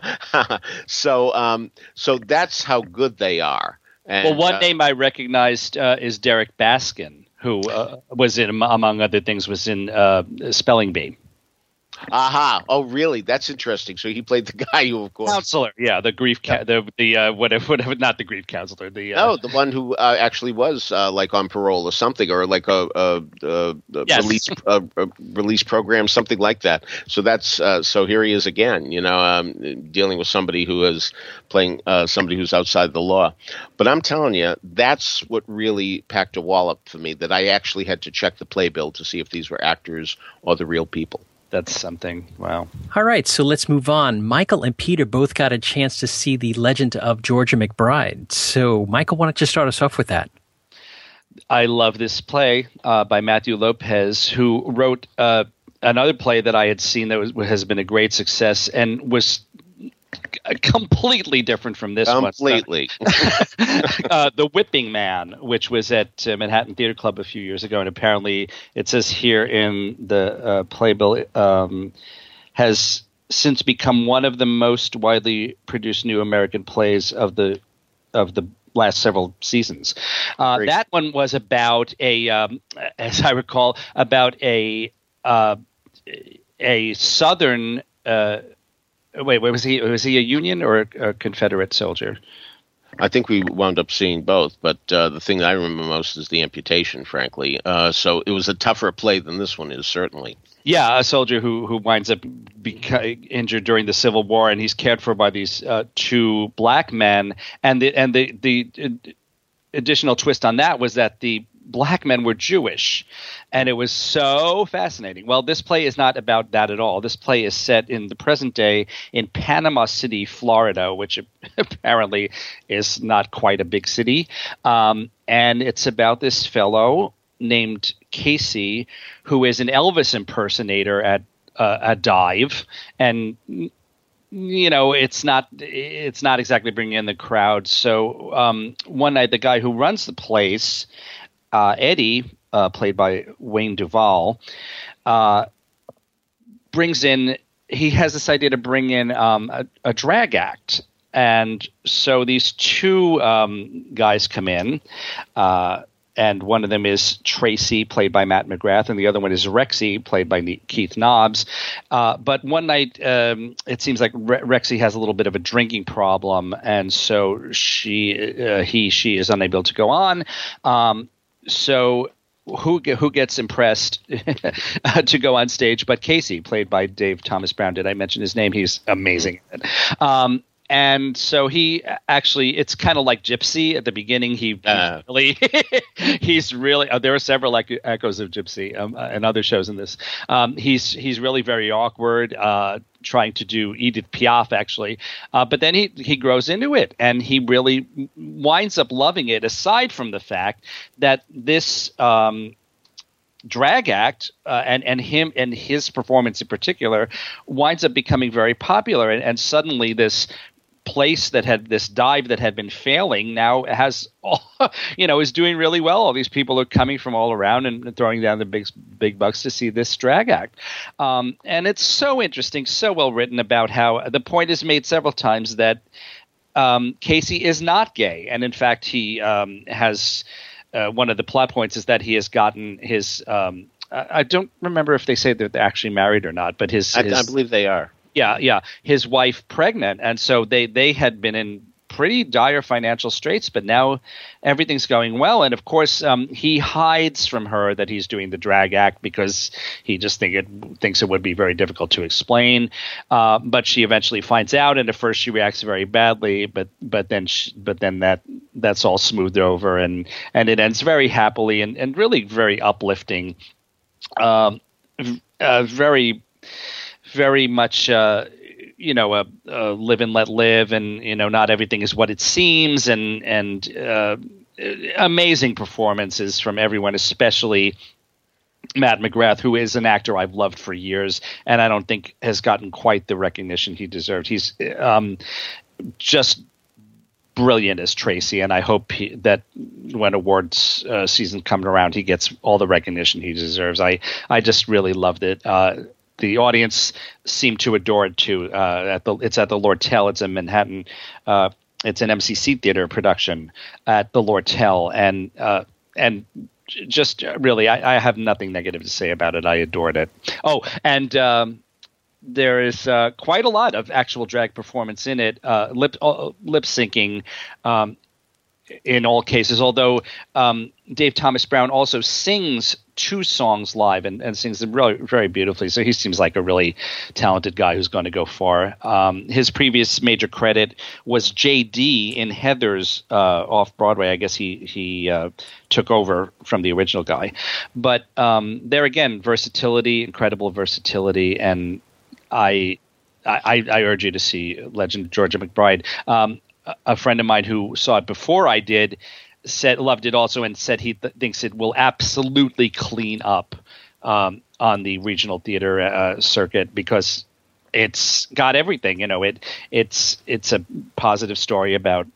So that's how good they are. And, one name I recognized is Derek Baskin, who was in, among other things, was in Spelling Bee. Aha! Oh, really? That's interesting. So he played the guy who, of course, counselor. Yeah, the grief, whatever, not the grief counselor. The one who actually was like on parole or something, or like a Yes. release program, something like that. So that's so here he is again. Dealing with somebody who is playing somebody who's outside the law. But I'm telling you, that's what really packed a wallop for me. That I actually had to check the playbill to see if these were actors or the real people. That's something. Wow. All right, so let's move on. Michael and Peter both got a chance to see The Legend of Georgia McBride. So, Michael, why don't you start us off with that? I love this play by Matthew Lopez, who wrote another play that I had seen that has been a great success and was completely different from this one. Completely. The Whipping Man, which was at Manhattan Theater Club a few years ago, and apparently it says here in the playbill, has since become one of the most widely produced new American plays of the last several seasons. That one was about as I recall, about a Southern. Wait, was he a Union or a Confederate soldier? I think we wound up seeing both, but the thing I remember most is the amputation, frankly. So it was a tougher play than this one is, certainly. Yeah, a soldier who winds up injured during the Civil War, and he's cared for by these two black men. And the additional twist on that was that the black men were Jewish, and it was so fascinating. Well, this play is not about that at all. This play is set in the present day in Panama City, Florida, which apparently is not quite a big city. And it's about this fellow named Casey, who is an Elvis impersonator at a dive, and it's not exactly bringing in the crowd. So one night, the guy who runs the place, Eddie, played by Wayne Duvall, brings in. He has this idea to bring in a drag act, and so these two guys come in. And one of them is Tracy, played by Matt McGrath, and the other one is Rexy, played by Keith Nobbs. But one night, it seems like Rexy has a little bit of a drinking problem, and so she is unable to go on. So who gets impressed to go on stage but Casey, played by Dave Thomas Brown. Did I mention his name? He's amazing in it. And so he actually, it's kind of like Gypsy at the beginning. He's really, there are several echoes of Gypsy and other shows in this. He's really very awkward, trying to do Edith Piaf actually. But then he grows into it, and he really winds up loving it, aside from the fact that this drag act and him and his performance in particular winds up becoming very popular, and suddenly this place that had this dive that had been failing now has is doing really well. All these people are coming from all around and throwing down the big bucks to see this drag act, and it's so interesting, so well written, about how the point is made several times that Casey is not gay, and in fact he has one of the plot points is that he has gotten his I don't remember if they say that they're actually married or not, but I believe they are. Yeah, his wife pregnant, and so they had been in pretty dire financial straits, but now everything's going well. And of course, he hides from her that he's doing the drag act because he just thinks it would be very difficult to explain. But she eventually finds out, and at first she reacts very badly, but then that's all smoothed over, and it ends very happily and really very uplifting. Very, very much, live and let live, and not everything is what it seems, and amazing performances from everyone, especially Matt McGrath, who is an actor I've loved for years, and I don't think has gotten quite the recognition he deserved. He's just brilliant as Tracy, and I hope that when awards season comes around, he gets all the recognition he deserves. I just really loved it. The audience seemed to adore it too. It's at the Lortel. It's in Manhattan. It's an MCC theater production at the Lortel, and just really, I have nothing negative to say about it. I adored it. Oh, and there is quite a lot of actual drag performance in it, lip syncing in all cases, although Dave Thomas Brown also sings 2 songs live and sings them really very beautifully. So he seems like a really talented guy who's going to go far. His previous major credit was J.D. in Heathers off Broadway. I guess he took over from the original guy. But there again, incredible versatility, and I urge you to see Legend Georgia McBride. A friend of mine who saw it before I did loved it also, and said he thinks it will absolutely clean up on the regional theater circuit, because it's got everything. You know, it's a positive story about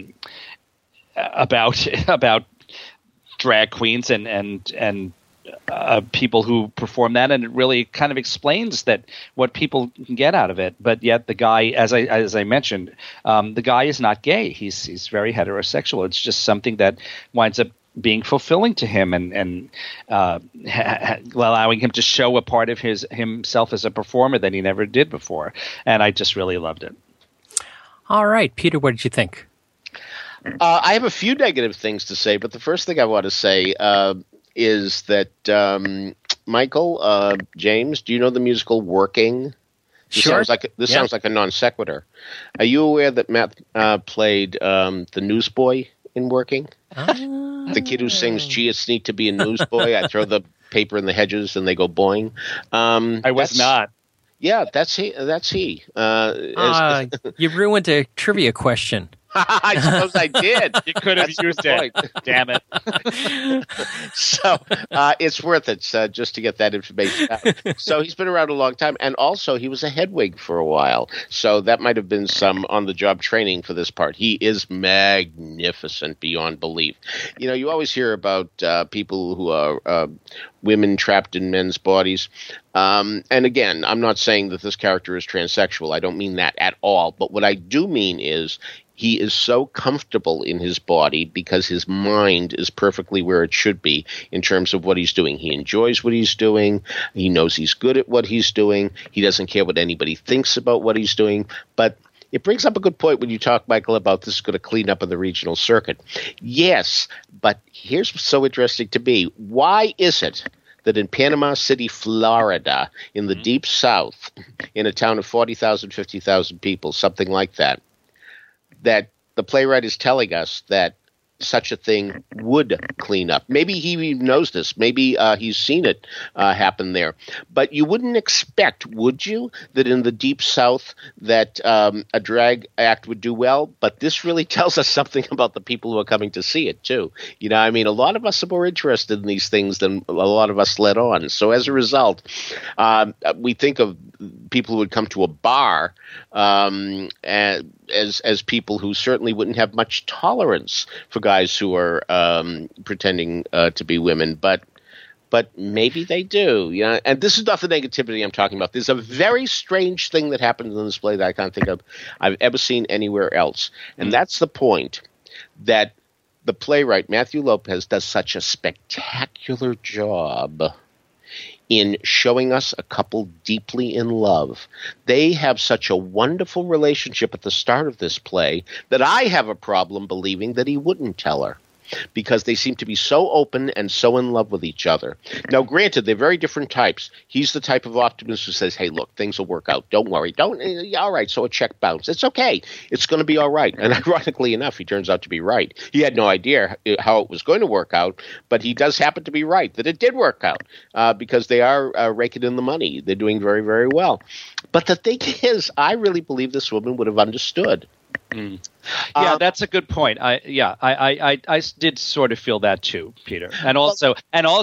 drag queens and people who perform that, and it really kind of explains that what people can get out of it. But yet the guy, as I mentioned, the guy is not gay. He's very heterosexual. It's just something that winds up being fulfilling to him, and allowing him to show a part of himself as a performer that he never did before. And I just really loved it. All right, Peter, what did you think? I have a few negative things to say, but the first thing I want to say is that Michael, James, do you know the musical Working? Sure. Sounds like a non sequitur. Are you aware that Matt played the newsboy in Working? The kid who sings, "Gee, it's neat to be a newsboy. I throw the paper in the hedges and they go boing." I was not. Yeah, that's he. You ruined a trivia question. I suppose I did. You could have used it. Damn it. So it's worth it just to get that information out. So he's been around a long time, and also he was a Hedwig for a while. So that might have been some on-the-job training for this part. He is magnificent beyond belief. You know, you always hear about people who are women trapped in men's bodies. And again, I'm not saying that this character is transsexual. I don't mean that at all. But what I do mean is he is so comfortable in his body because his mind is perfectly where it should be in terms of what he's doing. He enjoys what he's doing. He knows he's good at what he's doing. He doesn't care what anybody thinks about what he's doing. But it brings up a good point when you talk, Michael, about this is going to clean up in the regional circuit. Yes, but here's what's so interesting to me. Why is it that in Panama City, Florida, in the deep south, in a town of 40,000, 50,000 people, something like that, that the playwright is telling us that such a thing would clean up? Maybe he even knows this. Maybe he's seen it happen there. But you wouldn't expect, would you, that in the Deep South that a drag act would do well? But this really tells us something about the people who are coming to see it, too. You know, I mean, a lot of us are more interested in these things than a lot of us let on. So as a result, we think of people who would come to a bar as people who certainly wouldn't have much tolerance for guys who are pretending to be women, but maybe they do. You know? And this is not the negativity I'm talking about. There's a very strange thing that happens in this play that I can't think of I've ever seen anywhere else, and that's the point that the playwright Matthew Lopez does such a spectacular job in showing us a couple deeply in love. They have such a wonderful relationship at the start of this play that I have a problem believing that he wouldn't tell her, because they seem to be so open and so in love with each other. Now, granted, they're very different types. He's the type of optimist who says, hey, look, things will work out. Don't worry. All right, so a check bounced. It's okay. It's going to be all right. And ironically enough, he turns out to be right. He had no idea how it was going to work out, but he does happen to be right, that it did work out because they are raking in the money. They're doing very, very well. But the thing is, I really believe this woman would have understood. Yeah, that's a good point. I did sort of feel that too, Peter. And also,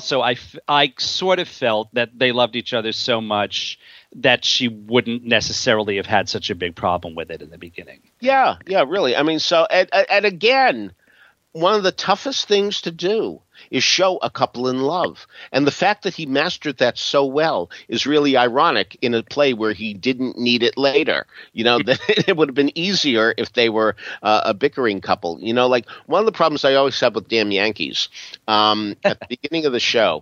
I sort of felt that they loved each other so much that she wouldn't necessarily have had such a big problem with it in the beginning. Yeah, really. I mean, so and again, one of the toughest things to do is show a couple in love. And the fact that he mastered that so well is really ironic in a play where he didn't need it later. It would have been easier if they were a bickering couple. Like one of the problems I always have with Damn Yankees, at the beginning of the show,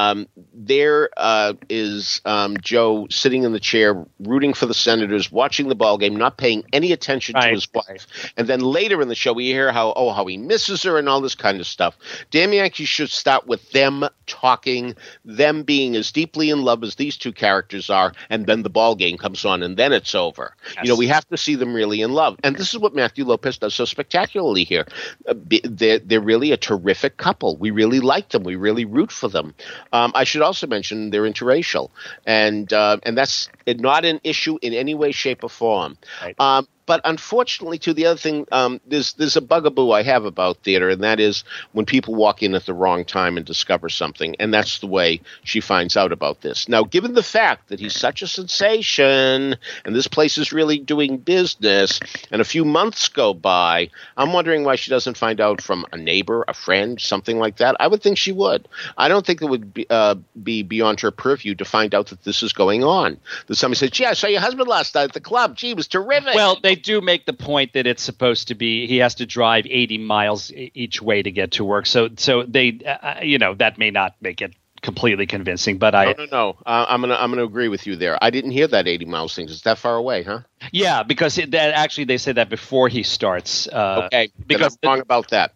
there is Joe sitting in the chair rooting for the Senators, watching the ball game, not paying any attention to his wife. And then later in the show, we hear how he misses her and all this kind of stuff. Damn Yankees should start with them talking, them being as deeply in love as these two characters are, and then the ball game comes on, and then it's over. Yes. We have to see them really in love. And this is what Matthew Lopez does so spectacularly here. They're really a terrific couple. We really like them. We really root for them. I should also mention they're interracial, and that's not an issue in any way, shape, or form. Right. But unfortunately, too, the other thing, there's a bugaboo I have about theater, and that is when people walk in at the wrong time and discover something, and that's the way she finds out about this. Now, given the fact that he's such a sensation, and this place is really doing business, and a few months go by, I'm wondering why she doesn't find out from a neighbor, a friend, something like that. I would think she would. I don't think it would be beyond her purview to find out that this is going on. That somebody says, "Gee, I saw your husband last night at the club. Gee, it was terrific." Well, they do make the point that it's supposed to be he has to drive 80 miles each way to get to work. So they, that may not make it completely convincing, but No. I'm gonna agree with you there. I didn't hear that 80 miles thing. It's that far away, huh? Yeah, because they said that before he starts. Okay, because I'm wrong about that.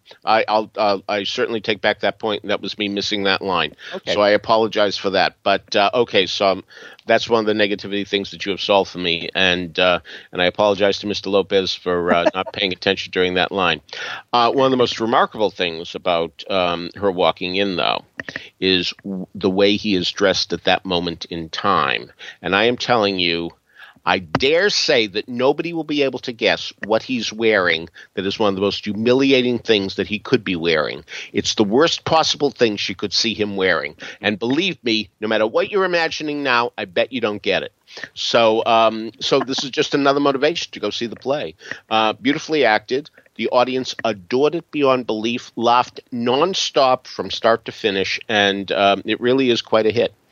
I certainly take back that point. That was me missing that line. Okay. So I apologize for that. But okay, so that's one of the negativity things that you have solved for me, and I apologize to Mr. Lopez for not paying attention during that line. One of the most remarkable things about her walking in, though, is the way he is dressed at that moment in time. And I am telling you, I dare say that nobody will be able to guess what he's wearing that is one of the most humiliating things that he could be wearing. It's the worst possible thing she could see him wearing. And believe me, no matter what you're imagining now, I bet you don't get it. So this is just another motivation to go see the play. Beautifully acted. The audience adored it beyond belief, laughed nonstop from start to finish, and it really is quite a hit.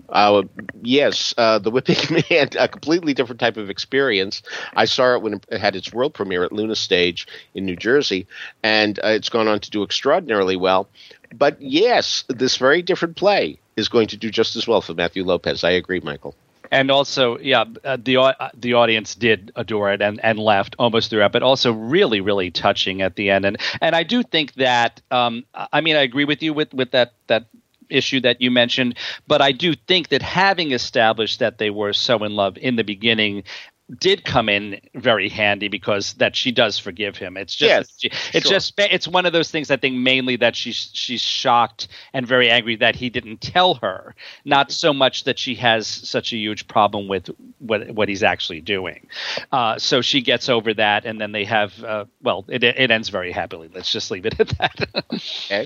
Yes, The Whipping Man, a completely different type of experience. I saw it when it had its world premiere at Luna Stage in New Jersey, and it's gone on to do extraordinarily well. But yes, this very different play is going to do just as well for Matthew Lopez. I agree, Michael. And also, the audience did adore it and laughed almost throughout, but also really, really touching at the end. And I do think that, I agree with you with that issue that you mentioned, but I do think that having established that they were so in love in the beginning did come in very handy, because that she does forgive him. It's just, it's one of those things. I think mainly that she's shocked and very angry that he didn't tell her, not so much that she has such a huge problem with what he's actually doing. So she gets over that, and then they have, it ends very happily. Let's just leave it at that. Okay.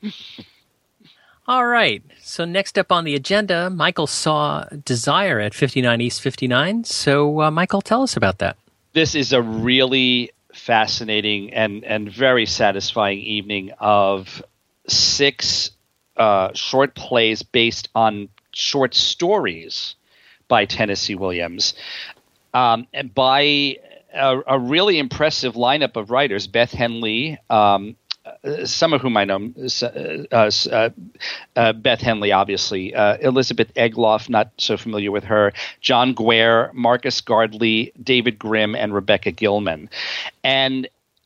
All right. So next up on the agenda, Michael saw Desire at 59 East 59. So, Michael, tell us about that. This is a really fascinating and very satisfying evening of 6 short plays based on short stories by Tennessee Williams, and by a really impressive lineup of writers: Beth Henley, some of whom I know, Beth Henley, obviously, Elizabeth Egloff, not so familiar with her, John Guare, Marcus Gardley, David Grimm, and Rebecca Gilman. And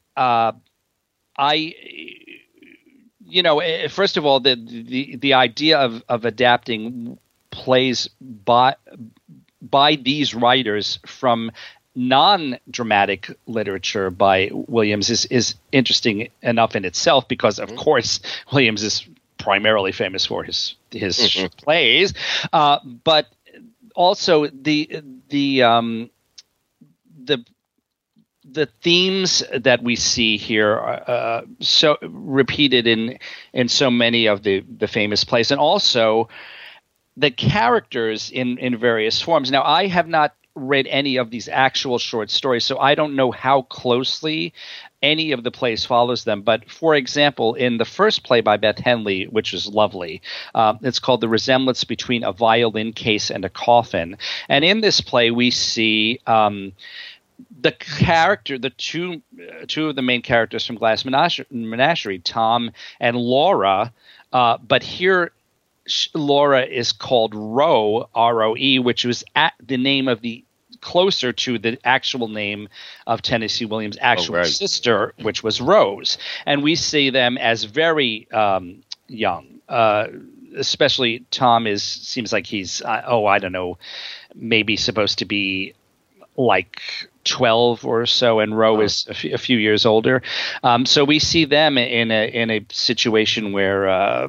first of all, the idea of adapting plays by these writers from non-dramatic literature by Williams is interesting enough in itself, because of course Williams is primarily famous for his plays, but also the the themes that we see here are so repeated in so many of the famous plays, and also the characters in various forms. Now, I have not read any of these actual short stories, so I don't know how closely any of the plays follows them. But for example, in the first play by Beth Henley, which is lovely, it's called The Resemblance Between a Violin Case and a Coffin. And in this play, we see the two of the main characters from Glass Menagerie, Tom and Laura, but here Laura is called Roe, R-O-E, which was the name of closer to the actual name of Tennessee Williams' actual sister, which was Rose. And we see them as very young. Especially Tom seems like he's, I don't know, maybe supposed to be like 12 or so, and Roe is a few years older. So we see them in a situation where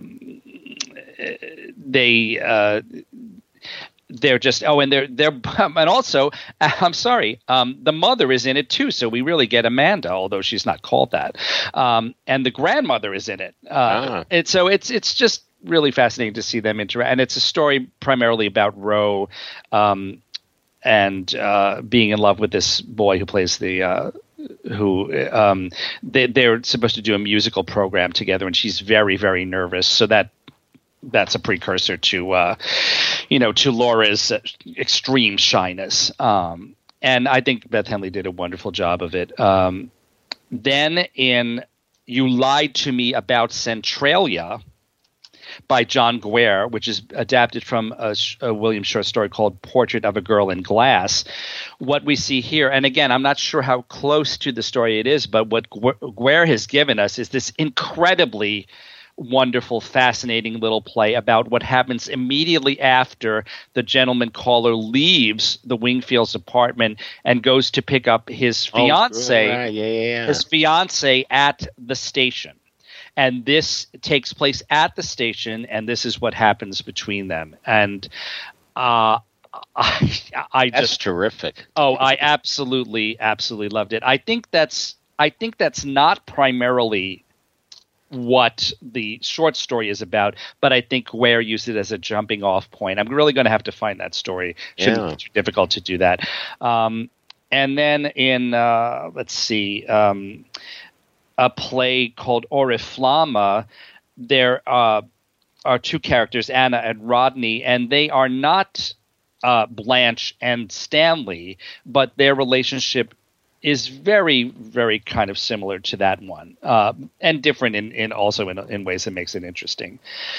they're just and also I'm sorry, the mother is in it too, so we really get Amanda, although she's not called that, and the grandmother is in it, and so it's just really fascinating to see them interact, and it's a story primarily about Roe and being in love with this boy who plays they're supposed to do a musical program together, and she's very, very nervous, so that's a precursor to to Laura's extreme shyness. And I think Beth Henley did a wonderful job of it. Then in You Lied to Me About Centralia by John Guare, which is adapted from a William short story called Portrait of a Girl in Glass. What we see here, and again, I'm not sure how close to the story it is, but what Guare has given us is this incredibly wonderful, fascinating little play about what happens immediately after the gentleman caller leaves the Wingfields apartment and goes to pick up his fiance, his fiance at the station. And this takes place at the station, and this is what happens between them. And that's terrific. Oh, I absolutely loved it. I think that's not primarily what the short story is about, but I think Guare used it as a jumping off point. I'm really going to have to find that story. Shouldn't be too difficult to do that. And then in let's see, a play called Oriflama, there are two characters, Anna and Rodney, and they are not Blanche and Stanley, but their relationship is very, very kind of similar to that one, and different in ways that makes it interesting.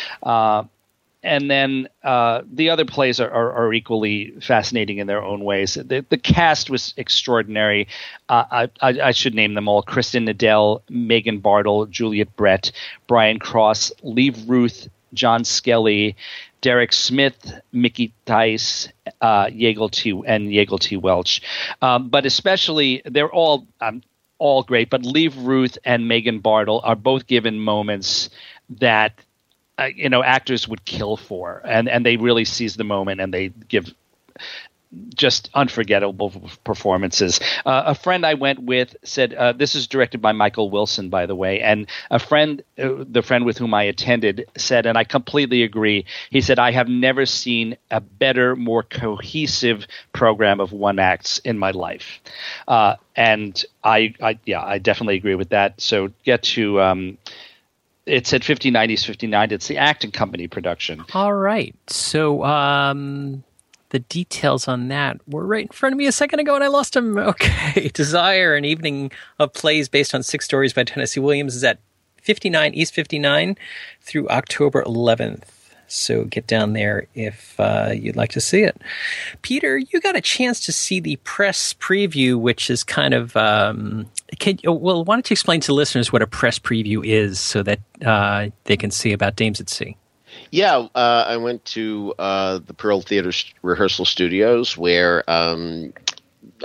And then the other plays are equally fascinating in their own ways. The cast was extraordinary. I should name them all: Kristen Nadell, Megan Bartle, Juliet Brett, Brian Cross, Lee Ruth, John Skelly, Derek Smith, Mickey Tice, Yeagle T. Welch. But especially, they're all great, but Lee Ruth and Megan Bartle are both given moments that actors would kill for, and they really seize the moment, and they give just unforgettable performances. A friend I went with said, this is directed by Michael Wilson, by the way, and the friend with whom I attended said, and I completely agree, he said, I have never seen a better, more cohesive program of one acts in my life. And I definitely agree with that. So get to it's at 5090s 59. It's the Acting Company production. All right. So the details on that were right in front of me a second ago, and I lost them. Okay. Desire, an evening of plays based on 6 stories by Tennessee Williams, is at 59 East 59 through October 11th. So get down there if you'd like to see it. Peter, you got a chance to see the press preview, which is kind of why don't you explain to listeners what a press preview is so that they can see about Dames at Sea? Yeah, I went to the Pearl Theater rehearsal studios where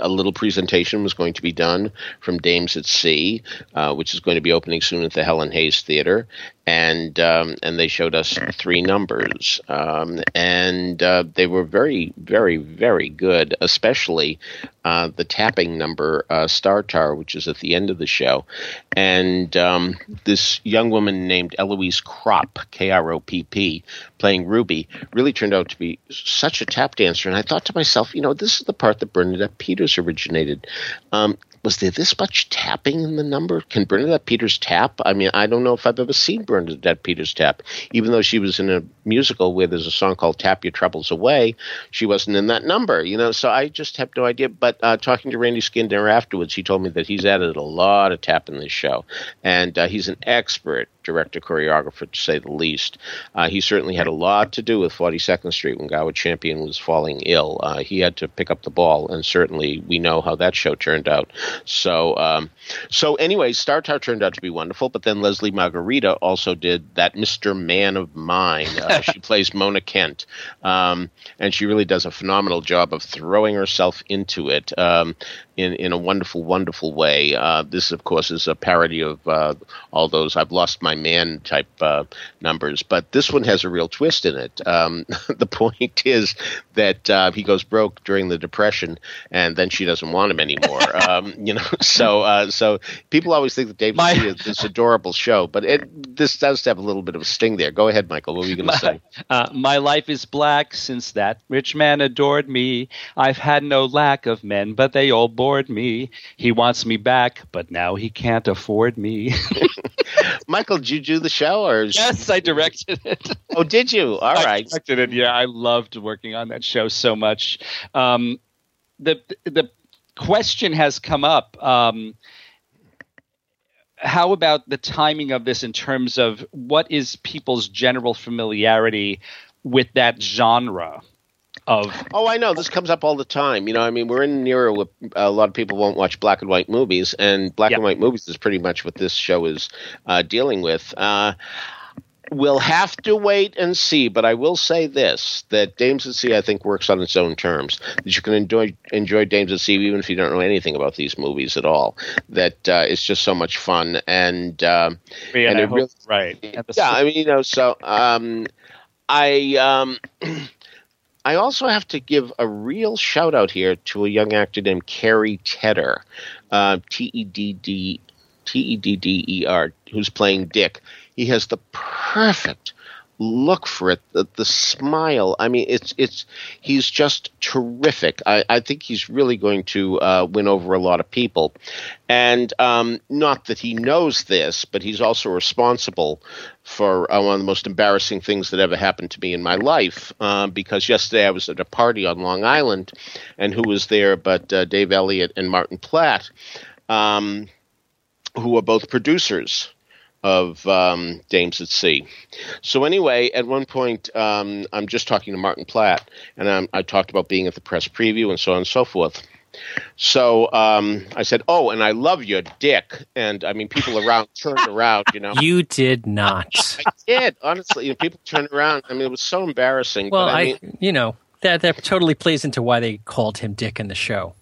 a little presentation was going to be done from Dames at Sea, which is going to be opening soon at the Helen Hayes Theater. And they showed us 3 numbers, and they were very, very, very good, especially the tapping number, Star Tar, which is at the end of the show. And this young woman named Eloise Kropp, Kropp, playing Ruby, really turned out to be such a tap dancer. And I thought to myself, this is the part that Bernadette Peters originated. Was there this much tapping in the number? Can Bernadette Peters tap? I mean, I don't know if I've ever seen Bernadette Peters tap. Even though she was in a musical where there's a song called Tap Your Troubles Away, she wasn't in that number, so I just have no idea. But talking to Randy Skinner afterwards, he told me that he's added a lot of tap in this show. And he's an expert director-choreographer, to say the least. He certainly had a lot to do with 42nd Street when Gower Champion was falling ill. He had to pick up the ball, and certainly we know how that show turned out. So anyway, Star Tar turned out to be wonderful, but then Leslie Margarita also did that Mr. Man of Mine. She plays Mona Kent, and she really does a phenomenal job of throwing herself into it in a wonderful, wonderful way. This, of course, is a parody of all those I've Lost My Man type numbers, but this one has a real twist in it. The point is that he goes broke during the Depression, and then she doesn't want him anymore. So people always think that Dave is this adorable show, but this does have a little bit of a sting there. Go ahead, Michael. What were you going to say? My life is black since that rich man adored me. I've had no lack of men, but they all bored me. He wants me back, but now he can't afford me. Michael, did you do the show? Or Yes, I directed it. Oh, did you? All right. I directed it. Yeah, I loved working on that show so much. The question has come up. How about the timing of this in terms of what is people's general familiarity with that genre of? Oh, I know. This comes up all the time. We're in an era where a lot of people won't watch black and white movies, and black and white movies is pretty much what this show is dealing with. We'll have to wait and see, but I will say this, that Dames at Sea, I think, works on its own terms. That you can enjoy Dames at Sea even if you don't know anything about these movies at all. That it's just so much fun. And right. I also have to give a real shout-out here to a young actor named Kerry Tedder, Tedder, who's playing Dick. He has the perfect look for it, the smile. I mean, he's just terrific. I think he's really going to win over a lot of people. And not that he knows this, but he's also responsible for one of the most embarrassing things that ever happened to me in my life. Because yesterday I was at a party on Long Island, and who was there but Dave Elliott and Martin Platt, who are both producers of Dames at Sea. So anyway, at one point, I'm just talking to Martin Platt, and I talked about being at the press preview and so on and so forth. So I said, "Oh, and I love your Dick." And I mean, people around turned around, You did not. I did, honestly. People turned around. I mean, it was so embarrassing. Well, but that totally plays into why they called him Dick in the show.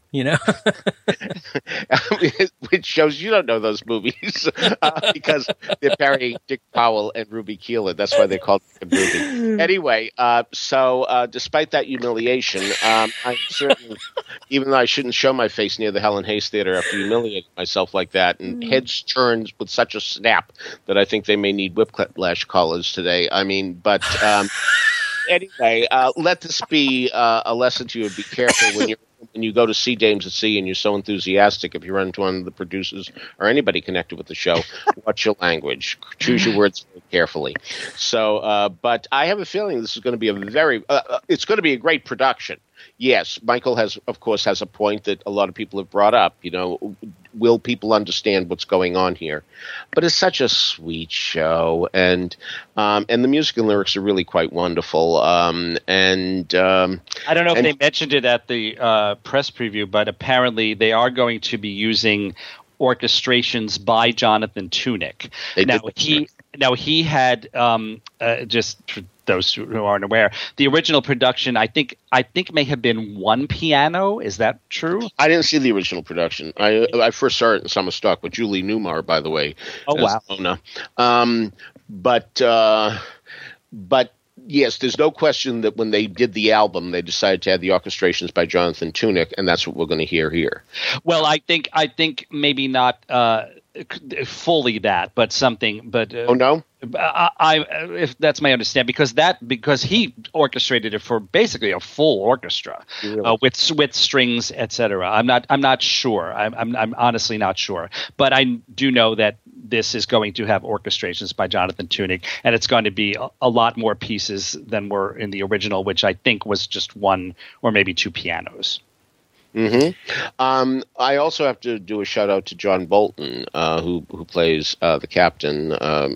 Which shows you don't know those movies because they're parrying Dick Powell and Ruby Keeler. That's why they called him Ruby. Anyway, so despite that humiliation, I'm certain, even though I shouldn't show my face near the Helen Hayes Theater after humiliating myself like that, and heads turned with such a snap that I think they may need whiplash collars today. I mean, but anyway, let this be a lesson to you. Be careful when you go to see Dames at Sea and you're so enthusiastic. If you run into one of the producers or anybody connected with the show, watch your language. Choose your words very carefully. So, but I have a feeling this is going to be it's going to be a great production. Yes, Michael has a point that a lot of people have brought up. Will people understand what's going on here? But it's such a sweet show, and the music and lyrics are really quite wonderful. I don't know if they mentioned it at the press preview, but apparently they are going to be using orchestrations by Jonathan Tunick. He had just those who aren't aware. The original production, I think may have been one piano. Is that true? I didn't see the original production. I first saw it in Summer Stock with Julie Newmar, by the way. Oh, wow. Mona. But yes, there's no question that when they did the album, they decided to add the orchestrations by Jonathan Tunick, and that's what we're going to hear here. Well, I think maybe not fully that, but something. But oh no, if that's my understanding, because he orchestrated it for basically a full orchestra with strings, etc. I'm not sure. I'm honestly not sure, but I do know that this is going to have orchestrations by Jonathan Tunick, and it's going to be a lot more pieces than were in the original, which I think was just one or maybe two pianos. Mm-hmm. I also have to do a shout out to John Bolton, who plays the captain,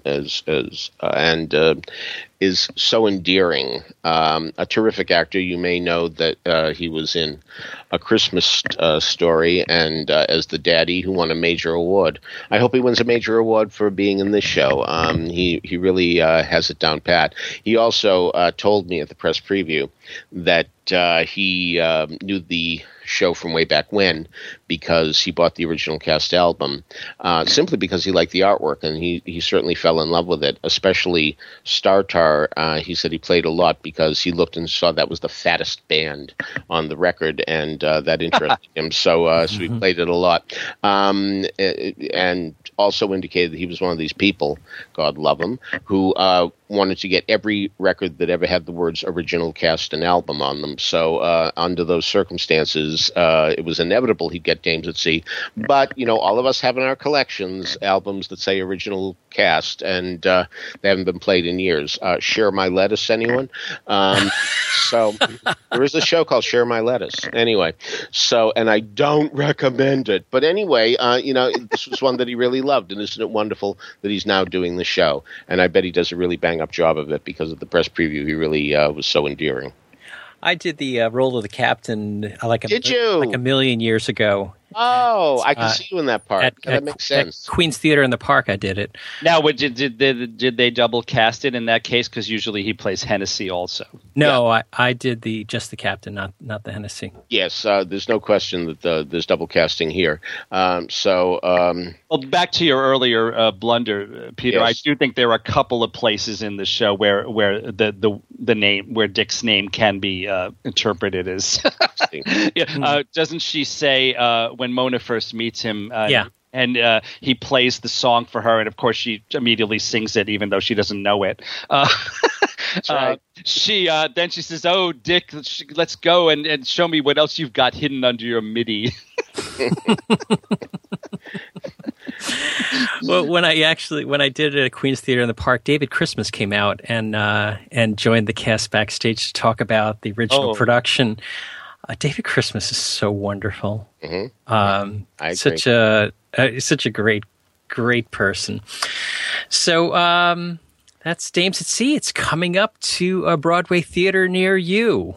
and is so endearing. A terrific actor. You may know that he was in A Christmas Story and as the daddy who won a major award. I hope he wins a major award for being in this show. He really has it down pat. He also told me at the press preview that he knew the show from way back when because he bought the original cast album simply because he liked the artwork, and he certainly fell in love with it, especially Startar. He said he played a lot because he looked and saw that was the fattest band on the record, and that interested him, so he played it a lot, and also indicated that he was one of these people, God love him, who wanted to get every record that ever had the words original cast and album on them. So under those circumstances, it was inevitable he'd get Dames at Sea. But, all of us have in our collections albums that say original cast, and they haven't been played in years. Share My Lettuce, anyone? So there is a show called Share My Lettuce. Anyway, and I don't recommend it. But anyway, this was one that he really loved, and isn't it wonderful that he's now doing the show? And I bet he does a really bang-up job of it because of the press preview. He really was so endearing. I did the role of the captain like a million years ago. Oh, I can see you in that part. That makes sense. At Queen's Theater in the Park, I did it. Now, did they double cast it in that case? Because usually he plays Hennessy also. No, yeah. I did just the captain, not the Hennessy. Yes, there's no question that there's double casting here. Well, back to your earlier blunder, Peter. Yes. I do think there are a couple of places in the show where the name, where Dick's name can be interpreted as. Doesn't she say when Mona first meets him? And he plays the song for her, and of course she immediately sings it, even though she doesn't know it. That's right. She says, "Oh, Dick, let's go and show me what else you've got hidden under your midi." Well, when I did it at Queen's Theater in the Park, David Christmas came out and joined the cast backstage to talk about the original production. David Christmas is so wonderful. Mm-hmm. Such a great person. So that's Dames at Sea. It's coming up to a Broadway theater near you,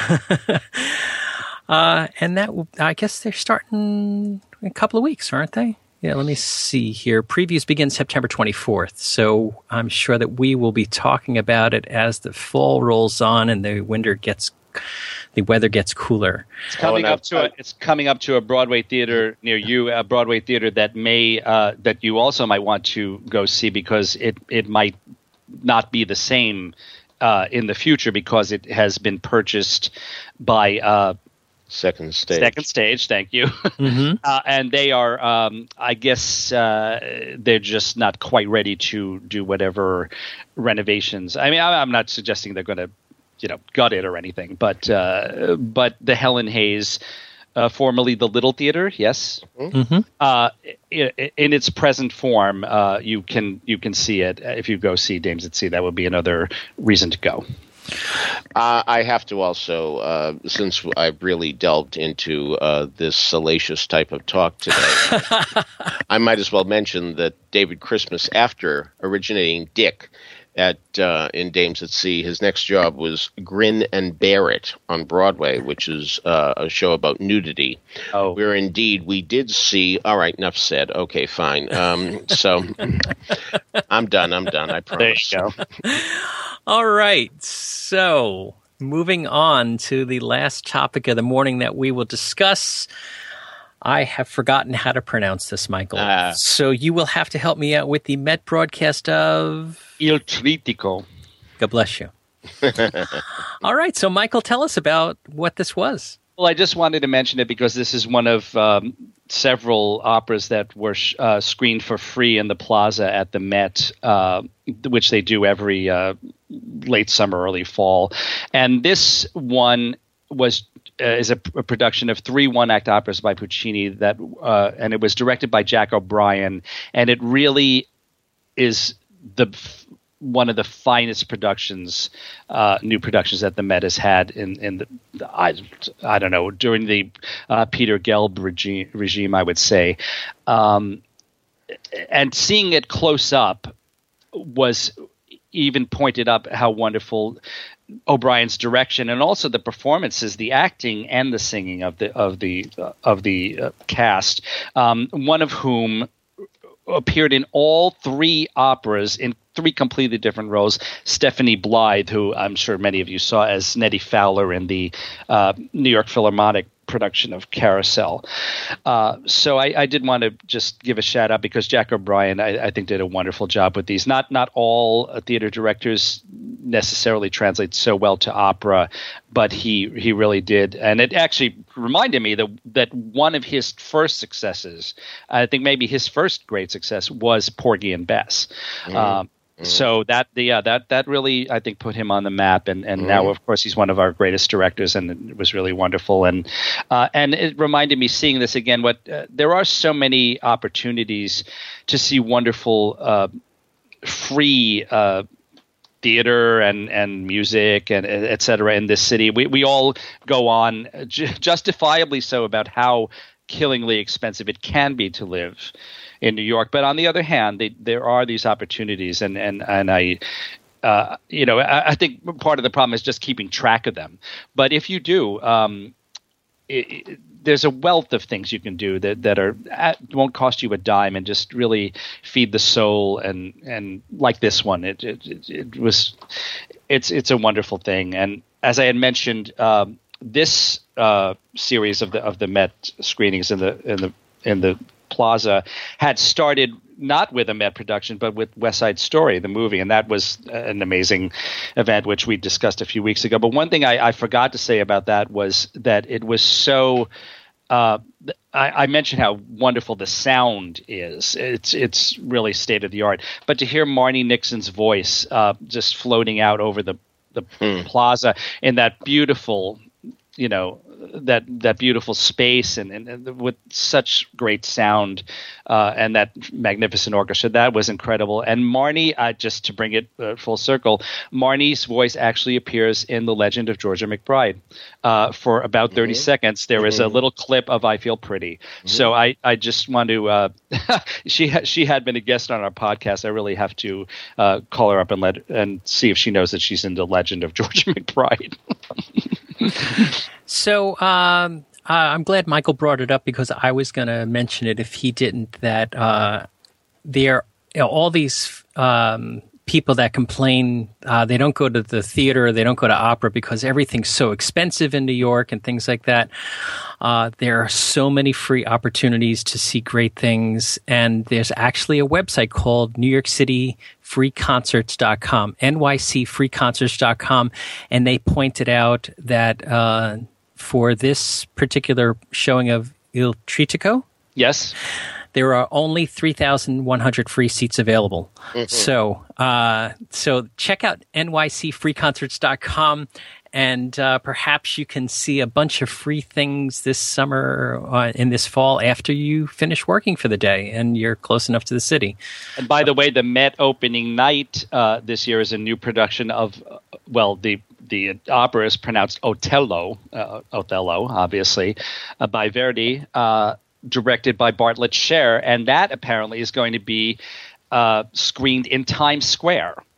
and that I guess they're starting in a couple of weeks, aren't they? Yeah, let me see here. Previews begin September 24th, so I'm sure that we will be talking about it as the fall rolls on and the weather gets cooler. It's coming up to a Broadway theater near you, a Broadway theater that that you also might want to go see, because it might not be the same in the future because it has been purchased by Second Stage, thank you. Mm-hmm. And they are, I guess, they're just not quite ready to do whatever renovations. I mean, I'm not suggesting they're going to, gut it or anything, but the Helen Hayes, formerly the Little Theater, yes, mm-hmm. In its present form, you can see it if you go see Dames at Sea. That would be another reason to go. I have to also, since I've really delved into this salacious type of talk today, I might as well mention that David Christmas, after originating Dick, in Dames at Sea. His next job was Grin and Bear It on Broadway, which is a show about nudity. Oh. Where indeed we did see. All right, enough said. Okay, fine. So I'm done. I promise. There you go. All right. So moving on to the last topic of the morning that we will discuss. I have forgotten how to pronounce this, Michael. So you will have to help me out with the Met broadcast of Il Trittico. God bless you. All right. So, Michael, tell us about what this was. Well, I just wanted to mention it because this is one of several operas that were screened for free in the Plaza at the Met, which they do every late summer, early fall. And this one is a production of 3 one-act operas by Puccini and it was directed by Jack O'Brien, and it really is one of the finest productions, new productions that the Met has had in I don't know, during the Peter Gelb regime, I would say, and seeing it close up was even pointed up how wonderful O'Brien's direction and also the performances, the acting and the singing of the cast, one of whom appeared in all 3 operas in 3 completely different roles. Stephanie Blythe, who I'm sure many of you saw as Nettie Fowler in the New York Philharmonic production of Carousel. So I did want to just give a shout out because Jack O'Brien, I think, did a wonderful job with these. Not all theater directors necessarily translate so well to opera, but he really did. And it actually reminded me that one of his first successes, I think maybe his first great success, was Porgy and Bess. So that really, I think, put him on the map, and now of course he's one of our greatest directors, and it was really wonderful. And it reminded me, seeing this again, there are so many opportunities to see wonderful free theater and music and et cetera in this city. We all go on justifiably so about how killingly expensive it can be to live in New York, but on the other hand, there are these opportunities, and I, I think part of the problem is just keeping track of them. But if you do, there's a wealth of things you can do that won't cost you a dime and just really feed the soul. And like this one, it's a wonderful thing. And as I had mentioned, this series of the Met screenings in the Plaza had started not with a Met production, but with West Side Story, the movie, and that was an amazing event, which we discussed a few weeks ago. But one thing I forgot to say about that was that it was so. I mentioned how wonderful the sound is. It's really state of the art. But to hear Marni Nixon's voice just floating out over the Plaza in that beautiful, that beautiful space and with such great sound and that magnificent orchestra, that was incredible. And Marni, just to bring it full circle, Marni's voice actually appears in The Legend of Georgia McBride for about 30 seconds. There is a little clip of I Feel Pretty. So I just want to she had been a guest on our podcast. I really have to call her up and see if she knows that she's in The Legend of Georgia McBride. So I'm glad Michael brought it up because I was going to mention it if he didn't, that all these people that complain they don't go to the theater, they don't go to opera because everything's so expensive in New York and things like that. There are so many free opportunities to see great things, and there's actually a website called NewYorkCityFreeConcerts.com, NYCFreeConcerts.com, and they pointed out that for this particular showing of Il Trittico, yes, there are only 3,100 free seats available. So check out NYCFreeConcerts.com, and perhaps you can see a bunch of free things this summer, in this fall, after you finish working for the day and you're close enough to the city. And by the way, the Met opening night this year is a new production of, the opera is pronounced Othello, obviously, by Verdi, directed by Bartlett Sher, and that apparently is going to be screened in Times Square.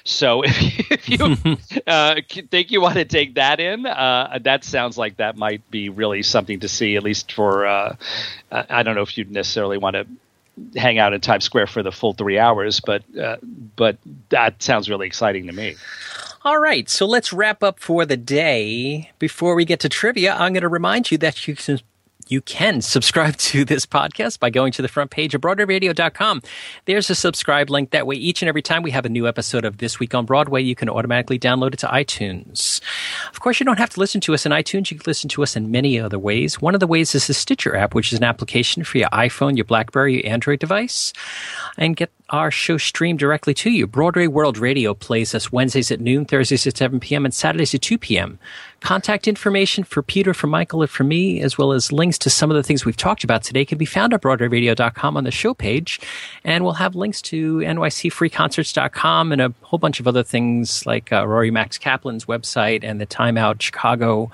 So if you think you want to take that in, that sounds like that might be really something to see, at least for, I don't know if you'd necessarily want to hang out in Times Square for the full 3 hours, but that sounds really exciting to me. All right, so let's wrap up for the day. Before we get to trivia, I'm going to remind you that you can subscribe to this podcast by going to the front page of BroadwayRadio.com. There's a subscribe link. That way, each and every time we have a new episode of This Week on Broadway, you can automatically download it to iTunes. Of course, you don't have to listen to us in iTunes. You can listen to us in many other ways. One of the ways is the Stitcher app, which is an application for your iPhone, your BlackBerry, your Android device, and get our show streamed directly to you. Broadway World Radio plays us Wednesdays at noon, Thursdays at 7 p.m., and Saturdays at 2 p.m. Contact information for Peter, for Michael, and for me, as well as links to some of the things we've talked about today, can be found at BroadwayRadio.com on the show page. And we'll have links to NYCFreeConcerts.com and a whole bunch of other things like Rory Max Kaplan's website and the Time Out Chicago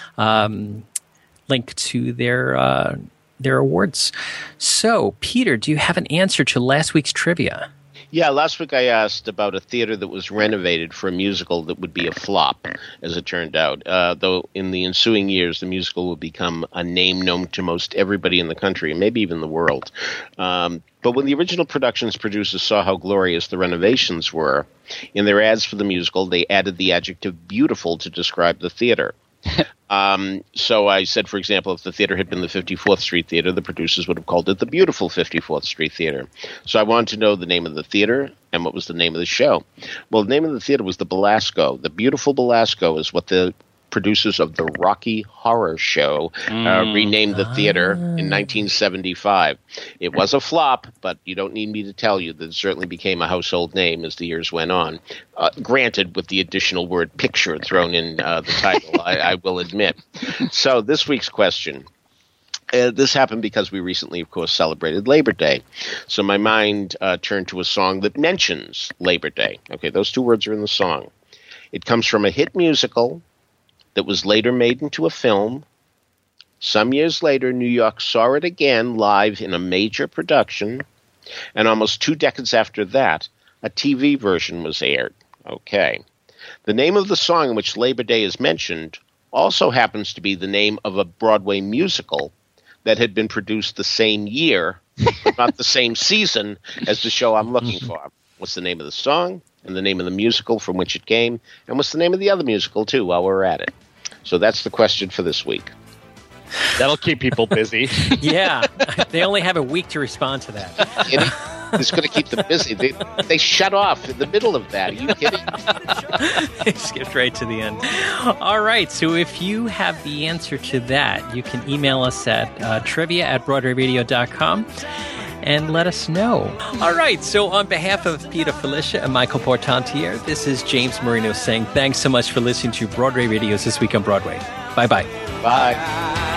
link to their awards. So, Peter, do you have an answer to last week's trivia? Yeah, last week I asked about a theater that was renovated for a musical that would be a flop, as it turned out. Though in the ensuing years, the musical would become a name known to most everybody in the country, and maybe even the world. But when the original production's producers saw how glorious the renovations were, in their ads for the musical, they added the adjective beautiful to describe the theater. So I said, for example, if the theater had been the 54th Street Theater, the producers would have called it the beautiful 54th Street Theater. So I wanted to know the name of the theater and what was the name of the show. Well, the name of the theater was the Belasco. The beautiful Belasco is what the producers of the Rocky Horror Show renamed the theater in 1975. It was a flop, but you don't need me to tell you that it certainly became a household name as the years went on. Granted, with the additional word picture thrown in the title, I will admit. So this week's question. This happened because we recently, of course, celebrated Labor Day. So my mind turned to a song that mentions Labor Day. Okay, those two words are in the song. It comes from a hit musical that was later made into a film. Some years later, New York saw it again live in a major production. And almost 2 decades after that, a TV version was aired. Okay. The name of the song in which Labor Day is mentioned also happens to be the name of a Broadway musical that had been produced the same year, but not the same season as the show I'm looking for. What's the name of the song, and the name of the musical from which it came, and what's the name of the other musical, too, while we're at it. So that's the question for this week. That'll keep people busy. Yeah, they only have a week to respond to that. It's going to keep them busy. They shut off in the middle of that. Are you kidding? They skipped right to the end. All right, so if you have the answer to that, you can email us at trivia@BroadwayRadio.com. and let us know. All right, so on behalf of Peter Felicia and Michael Portantiere, this is James Marino saying thanks so much for listening to Broadway Radio's This Week on Broadway. Bye-bye. Bye.